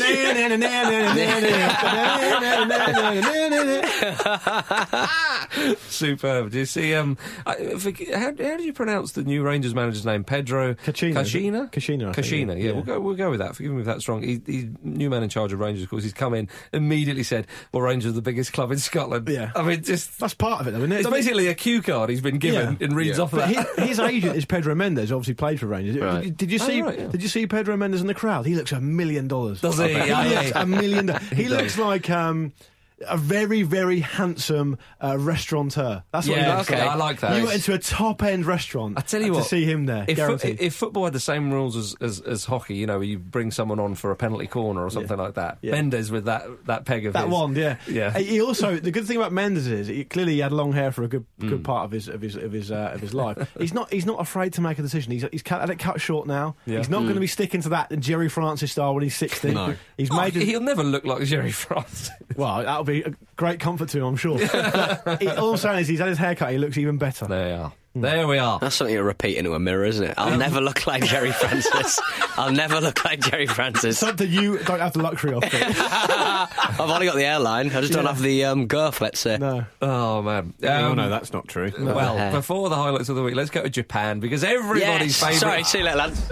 Superb. Do you see? Um, I, forget- how, how do you pronounce the new Rangers manager's name? Pedro Kachina. Kachina. Kachina, I think, Kachina. yeah. Yeah, Yeah. we'll go. We'll go with that. Forgive me if that's wrong. He, he's new man in charge of Rangers. Of course, he's come in immediately said, "Well, Rangers are the biggest club in Scotland." Yeah. I mean, just That's part of it, though, isn't it? it's basically a cue card he's been given Yeah. and reads Yeah. off of But that. his, his agent is Pedro Mendes, who obviously played for Rangers. Right. Did, did you Oh, see? right, yeah. Did you see Pedro Mendes in the crowd? He looks a million dollars. Does he? He Yeah, looks yeah. a million. do- He, He looks does. like um, a very, very handsome uh, restaurateur. That's what he Yeah, looks okay, like. I like that. You went into a top-end restaurant. I tell you to what, see him there. If, fo- guaranteed. if football had the same rules as, as, as hockey, you know, you bring someone on for a penalty corner or something like that. Yeah. Mendes with that, that peg of That his. wand, yeah, Yeah. He also, the good thing about Mendes is he, clearly he had long hair for a good Mm. good part of his of his of his uh, of his life. He's not he's not afraid to make a decision. He's he's cut, had it cut short now. Yeah. He's not going to be sticking to that Jerry Francis style when he's sixty. No. He's Oh, made. his- he'll never look like Jerry Francis. well, that'll be a great comfort to him, I'm sure. But he, all I'm saying is he's had his haircut, he looks even better. There you are. There we are. That's something to repeat into a mirror, isn't it? I'll never look like Jerry Francis. I'll never look like Jerry Francis. Something you don't have the luxury of. I've only got the airline. I just don't Yeah. have the um, girth, let's say. No. Oh, man. Oh, Um, no, that's not true. Well, Uh, before the highlights of the week, let's go to Japan, because everybody's Yes. favourite... Sorry, see you later, lads.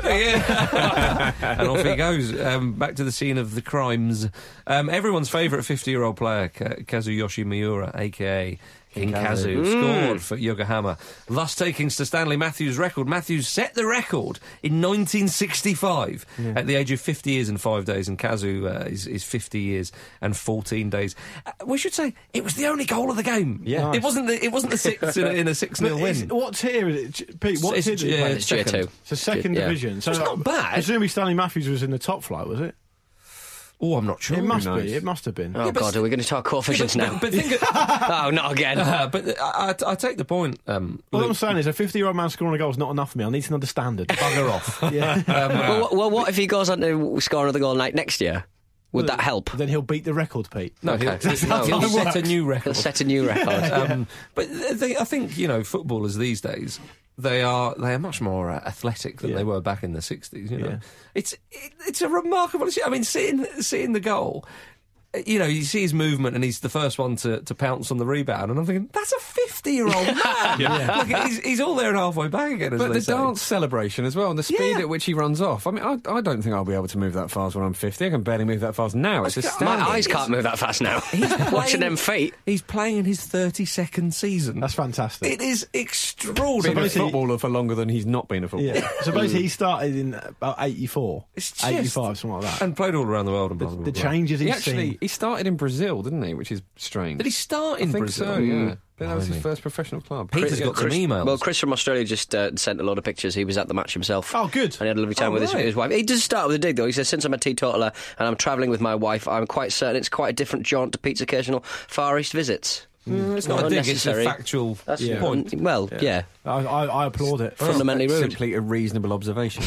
Yeah. And off he goes, um, back to the scene of the crimes. Um, everyone's favourite fifty-year-old player, Ka- Kazuyoshi Miura, a k a. King Kazu, Mm. scored for Yokohama, thus taking Sir Stanley Matthews' record. Matthews set the record in nineteen sixty-five Yeah. at the age of fifty years and five days, and Kazu uh, is, is fifty years and fourteen days. Uh, we should say it was the only goal of the game. Yeah. It Nice. wasn't the, it wasn't the six in a, in a six nil But is- win. what tier is it, J- Pete? What It's- tier did he yeah, play? it's tier second. two. It's a second Yeah. division. So It's not bad. Presumably Stanley Matthews was in the top flight, was it? Oh, I'm not sure. It must knows? be. It must have been. Oh, Yeah, but God, are we going to talk coefficients but, now? But, but think of, Oh, not again. uh, but I, I, I take the point. Um, All I'm Luke. saying is a fifty-year-old man scoring a goal is not enough for me. I need to know the standard. Bugger off. Yeah. well, wh- well, what if he goes on to score another goal like next year? Would that help? Then he'll beat the record, Pete. No, he'll, Okay. he'll, he'll how it set a works. new He'll record. set a new record. Um, but they, I think, you know, footballers these days, they are they are much more uh, athletic than Yeah. they were back in the sixties. You know, Yeah. it's it, it's a remarkable. I mean, seeing seeing the goal. You know, you see his movement, and he's the first one to, to pounce on the rebound, and I'm thinking, that's a fifty-year-old man. Yeah. Look, he's, he's all there and halfway back again. As But they the say. dance celebration as well, and the speed Yeah. at which he runs off. I mean, I, I don't think I'll be able to move that fast when I'm fifty. I can barely move that fast now. It's My astounding. My eyes can't move that fast now. playing- Watching them feet. He's playing in his thirty-second season. That's fantastic. It is Been extraordinary. a basically- footballer for longer than he's not been a footballer. Yeah. So basically, he started in about eighty-four, It's just- eighty-five, something like that. and played all around the world. And The, blah, blah, the blah. changes He he's actually seen. he started in Brazil, didn't he? Which is strange. Did he start in I think Brazil? so. Yeah. But that was Blimey. his first professional club. Peter's got some emails. Well, Chris from Australia just uh, sent a lot of pictures. He was at the match himself. Oh, good. And he had a lovely time Oh, with his, right. his wife. He does start with a dig, though. He says, since I'm a teetotaler and I'm travelling with my wife, I'm quite certain it's quite a different jaunt to Pete's occasional Far East visits. Mm, it's not a dig, it's a Unnecessary. factual That's Yeah. point. Well, yeah. I, I, I applaud it. Fundamentally rude. Simply a reasonable observation.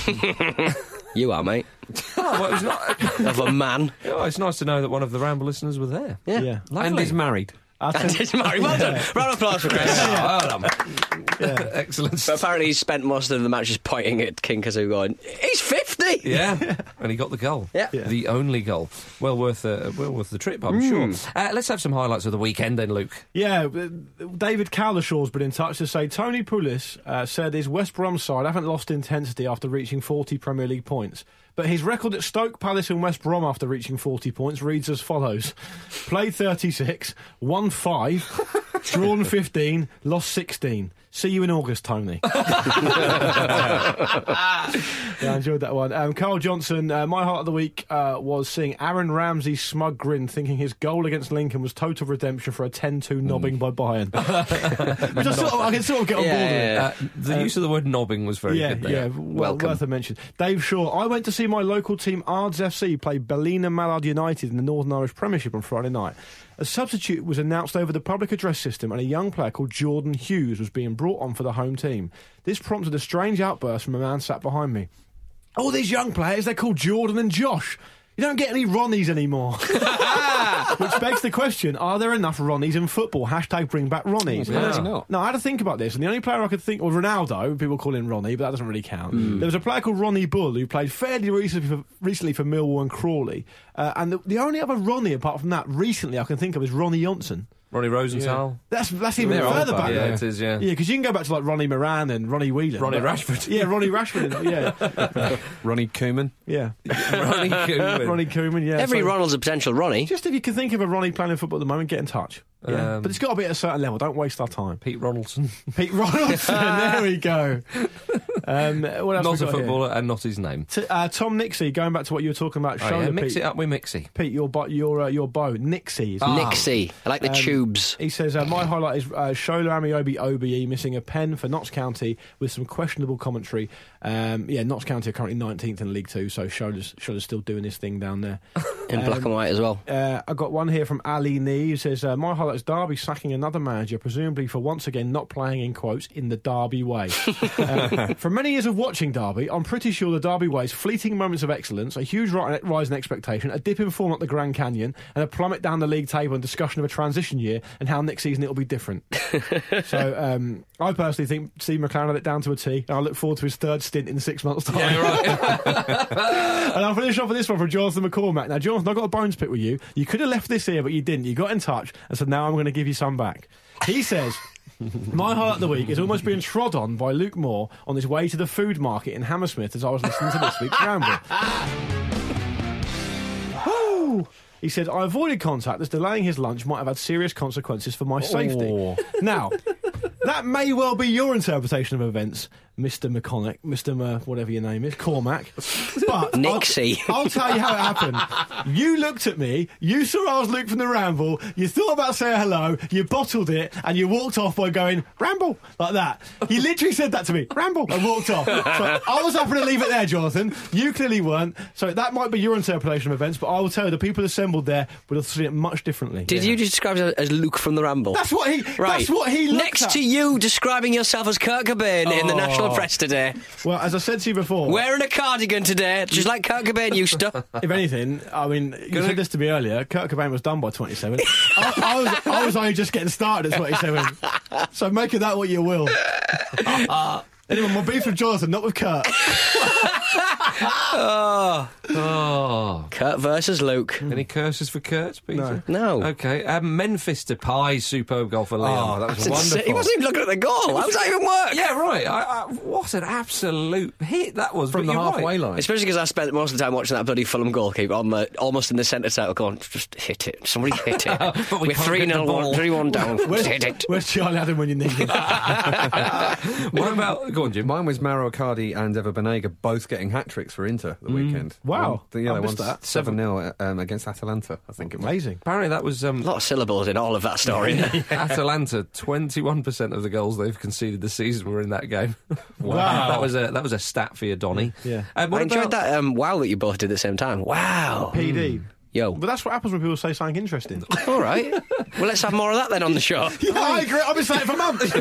You are, mate. Oh, well, it's not. Of a man. Oh, it's nice to know that one of the Ramble listeners were there. Yeah. Yeah. Lovely. And he's married. I'll And tell- he's married. Well done. Round of applause for Chris. Oh, well done. Excellent. But apparently he spent most of the matches pointing at King Kazoo going, he's fifty! Yeah, and he got the goal. Yeah. Yeah. The only goal. Well worth, uh, well worth the trip, I'm Hmm. sure. Uh, let's have some highlights of the weekend then, Luke. Yeah, uh, David Cowlishaw's been in touch to say Tony Pulis uh, said his West Brom side haven't lost intensity after reaching forty Premier League points. But his record at Stoke, Palace and West Brom after reaching forty points reads as follows. Played thirty-six, won five, drawn fifteen, lost sixteen. See you in August, Tony. Yeah, I enjoyed that one. Um, Carl Johnson, uh, my heart of the week uh, was seeing Aaron Ramsey's smug grin, thinking his goal against Lincoln was total redemption for a ten two nobbing by Bayern. Which I, sort of, I can sort of get on Yeah, board with. yeah, Uh, the use of the word nobbing was very Yeah, good yeah, there. well, Welcome. worth a mention. Dave Shaw, I went to see my local team Ards F C play Ballina Mallard United in the Northern Irish Premiership on Friday night. A substitute was announced over the public address system and a young player called Jordan Hughes was being brought on for the home team. This prompted a strange outburst from a man sat behind me. All these young players, they're called Jordan and Josh. You don't get any Ronnies anymore. Which begs the question, are there enough Ronnies in football? Hashtag bring back Ronnies. Yeah. Apparently not. No, I had to think about this, and the only player I could think, or Ronaldo, people call him Ronnie, but that doesn't really count. Hmm. There was a player called Ronnie Bull who played fairly recently for, recently for Millwall and Crawley, uh, and the, the only other Ronnie apart from that recently I can think of is Ronnie Johnson. Ronnie Rosenthal. That's that's even They're further old, back. yeah, though. it is, yeah. Yeah, because you can go back to like Ronnie Moran and Ronnie Whelan. Ronnie but- Rashford. Yeah, Ronnie Rashford. Yeah, Ronnie Koeman. yeah. Ronnie Koeman. Ronnie Koeman. Yeah. Every so- Ronald's a potential Ronnie. Just if you can think of a Ronnie playing in football at the moment, get in touch. Yeah. Um, but it's got to be at a certain level. Don't waste our time. Pete Ronaldson. Pete Ronaldson. There we go. Um, what else Not we a got here? footballer and not his name. T- uh, Tom Nixie, going back to what you were talking about, Oh, shoulder yeah, mix Pete. it up with Mixie. Pete, your bo- your uh, your bow, Nixie. is- Ah. Nixie. I like the Um, tubes. He says, uh, my highlight is uh, Shola Amiobi O B E missing a pen for Notts County with some questionable commentary. Um, yeah, Notts County are currently nineteenth in League Two, so Shola's, Shola's still doing his thing down there. In um, black and white as well. Uh, I got one here from Ali Nee who says, uh, my highlight is Derby sacking another manager, presumably for once again not playing, in quotes, in the Derby way. uh, from From many years of watching Derby, I'm pretty sure the Derby way's fleeting moments of excellence, a huge ri- rise in expectation, a dip in form at the Grand Canyon, and a plummet down the league table and discussion of a transition year and how next season it'll be different. So um, I personally think Steve McLaren had it down to a T, and I look forward to his third stint in six months' time. Yeah, right. And I'll finish off with this one from Jonathan McCormack. Now, Jonathan, I've got a bones pick with you. You could have left this here, but you didn't. You got in touch and said, now I'm going to give you some back. He says, my highlight of the week is almost being trod on by Luke Moore on his way to the food market in Hammersmith as I was listening to this week's Ramble. Woo! He said, I avoided contact as delaying his lunch might have had serious consequences for my safety. Oh. Now, that may well be your interpretation of events, Mister McConaughey, Mister Ma, whatever your name is, Cormac. But Nixie. I'll, I'll tell you how it happened. You looked at me, you saw I was Luke from the Ramble, you thought about saying hello, you bottled it, and you walked off by going, Ramble, like that. He literally said that to me, Ramble, and walked off. So I was happy to leave it there, Jonathan. You clearly weren't. So that might be your interpretation of events, but I will tell you, the people assembled there would have seen it much differently. Did you just describe it as Luke from the Ramble? That's what he, right. that's what he looked Next at. to you describing yourself as Kurt Cobain in the National Press today. Well, as I said to you before, wearing a cardigan today, just like Kurt Cobain used to. If anything, I mean, you said this to me earlier, Kurt Cobain was done by twenty-seven. I, I, was, I was only just getting started at twenty-seven. So make of that what you will. Uh, anyway, my beef with Jonathan, not with Kurt. oh. Oh. Kurt versus Luke. Any curses for Kurt, Peter? No. No. Okay. Um, Memphis to Pie, superb goal for Leon. Oh, that was That's wonderful. insane. He wasn't even looking at the goal. How does that even work? Yeah, right. I, I, what an absolute hit that was. From but the you're halfway right. line. Especially because I spent most of the time watching that bloody Fulham goalkeeper on the, almost in the centre circle going, just hit it. Somebody hit it. But we We're can't three get the nil, ball. three one down. Where's, Hit it. where's Charlie Adam when you need him? What about... Go on, Jim. Mine was Mauro Icardi and Eva Banega both getting hat-tricks for Inter the weekend. Wow. One, yeah, I they missed won that. seven nil um, against Atalanta, I think it was. Amazing. Apparently that was... Um, A lot of syllables in all of that story. Atalanta, twenty-one percent of the goals they've conceded this season were in that game. Wow. that was a that was a stat for you, Donny. Yeah. Um, what I enjoyed about, that um, wow that you both did at the same time. Wow. P D. Yo. But that's what happens when people say something interesting. All right. Well, let's have more of that then on the show. Yeah, I agree. I've been saying it for months.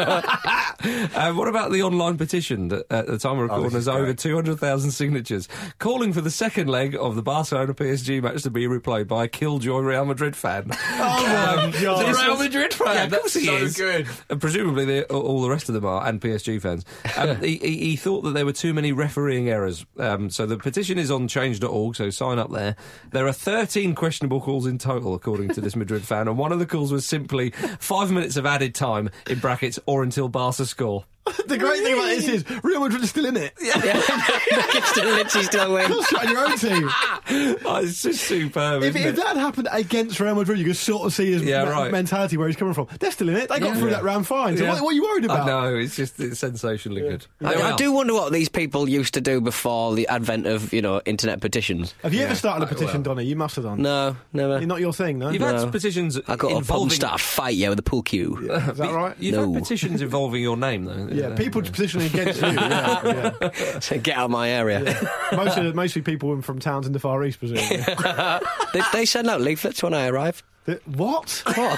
uh, what about the online petition that at the time of recording this has is over great. two hundred thousand signatures calling for the second leg of the Barcelona P S G match to be replayed by a killjoy Real Madrid fan. Oh, my God. This Real Madrid fan. Yeah, of course he so is. good. And presumably they, all the rest of them are, and P S G fans. Um, he, he, he thought that there were too many refereeing errors. Um, so the petition is on change dot org, so sign up there. There are thirteen questionable calls in total, according to this Madrid fan, and one of the calls was simply five minutes of added time, in brackets, or until Barca score. The great thing about this is Real Madrid is still in it. Yeah. It's still Lindsay still win. You're on your own team. Oh, it's just superb, If, isn't if it? that happened against Real Madrid, you could sort of see his Yeah, me- right. mentality where he's coming from. They're still in it. They got Yeah. through Yeah. that round fine. So Yeah. what, what are you worried about? I know, it's just it's sensationally good. I, I do wonder what these people used to do before the advent of, you know, internet petitions. Have you ever started a Uh, petition, well. Donny? You must have done. No, never. You're not your thing, no? You've No. had petitions I got a pub involving... and start a fight, yeah, with a pool cue. Is that right? You've No. had petitions involving your name, though. Yeah, people petitioning against you. Yeah, yeah. So get out of my area. Mostly, mostly people from towns in the Far East, presumably. they, they send out leaflets when I arrive. The- what? What?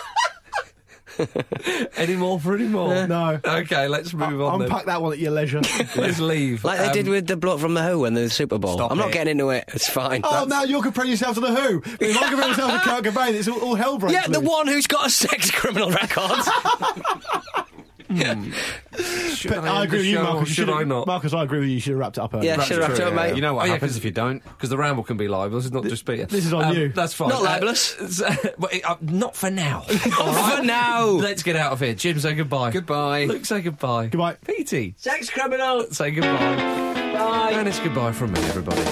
Any more for any more? No. Okay, let's move on then. Unpack that one at your leisure. Let's leave. Like they Um, did with the bloke from The Who and the Super Bowl. Stop I'm not it. getting into it. It's fine. Oh, now you're comparing yourself to The Who. If I compare myself to Kurt Cobain, it's all, all hell breaks Yeah, the loose. one who's got a sex criminal record. Should But I I end agree the with you, show or Marcus. You should should've- I not? Marcus, I agree with you. You should have wrapped it up earlier. Yeah, That's should have wrapped it true, up, yeah. mate. You know what Oh, yeah, happens 'cause- if you don't? Because the ramble can be libelous, it's not just Peter. this is on Um, you. That's fine. Not libelous. Uh, well, uh, not for now. All Not for now. Let's get out of here. Jim, say goodbye. Goodbye. Luke, say goodbye. Goodbye. Petey, Sex criminal. say goodbye. Bye. And it's goodbye from me, everybody.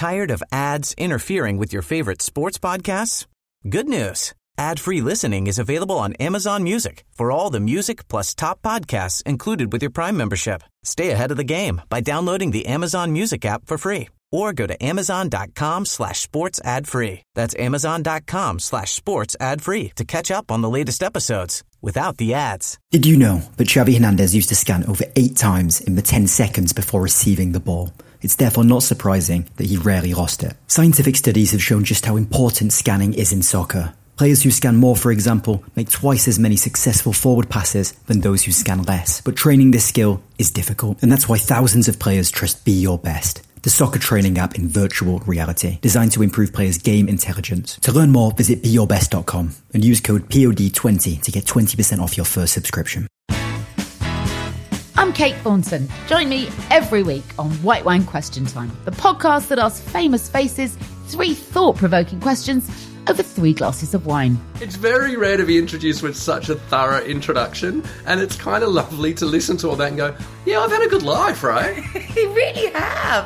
Tired of ads interfering with your favorite sports podcasts? Good news. Ad-free listening is available on Amazon Music for all the music plus top podcasts included with your Prime membership. Stay ahead of the game by downloading the Amazon Music app for free or go to amazon.com slash sports ad free. That's amazon.com slash sports ad free to catch up on the latest episodes without the ads. Did you know that Xavi Hernandez used to scan over eight times in the ten seconds before receiving the ball? It's therefore not surprising that he rarely lost it. Scientific studies have shown just how important scanning is in soccer. Players who scan more, for example, make twice as many successful forward passes than those who scan less. But training this skill is difficult, and that's why thousands of players trust Be Your Best, the soccer training app in virtual reality, designed to improve players' game intelligence. To learn more, visit be your best dot com and use code P O D twenty to get twenty percent off your first subscription. I'm Kate Thornton. Join me every week on White Wine Question Time, the podcast that asks famous faces three thought-provoking questions over three glasses of wine. It's very rare to be introduced with such a thorough introduction, and it's kind of lovely to listen to all that and go, yeah, I've had a good life, right? You really have.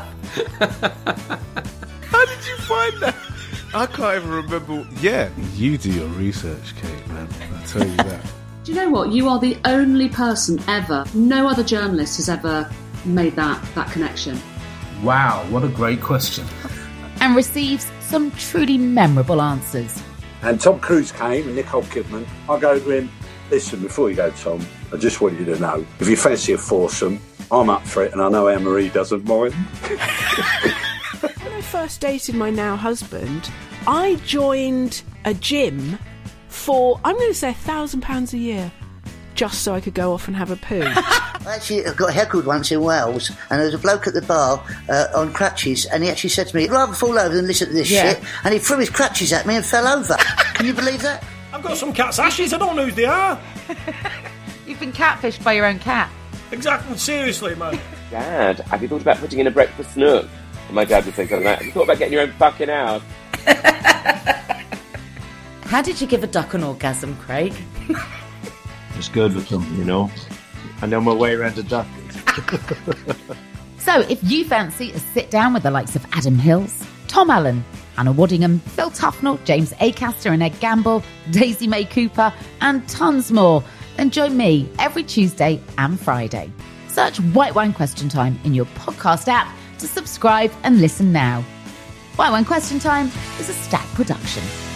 How did you find that? I can't even remember. Yeah, you do your research, Kate, man. I tell you that. Do you know what? You are the only person ever, no other journalist has ever made that, that connection. Wow, what a great question. And receives some truly memorable answers. And Tom Cruise came and Nicole Kidman. I go to him, listen, before you go, Tom, I just want you to know, if you fancy a foursome, I'm up for it, and I know Anne-Marie doesn't mind. When I first dated my now husband, I joined a gym for, I'm going to say, a thousand pounds a year, just so I could go off and have a poo. I actually got heckled once in Wales, and there was a bloke at the bar uh, on crutches, and he actually said to me, I'd rather fall over than listen to this Yeah. shit, and he threw his crutches at me and fell over. Can you believe that? I've got some cat's ashes, I don't know who they are. You've been catfished by your own cat. Exactly, seriously, man. Dad, have you thought about putting in a breakfast nook? And my dad would say something like, have you thought about getting your own fucking house? How did you give a duck an orgasm, Craig? It's good with them, you know. I know my way around a duck. So if you fancy a sit down with the likes of Adam Hills, Tom Allen, Hannah Waddingham, Phil Tufnell, James Acaster and Ed Gamble, Daisy May Cooper, and tons more, then join me every Tuesday and Friday. Search White Wine Question Time in your podcast app to subscribe and listen now. White Wine Question Time is a Stack production.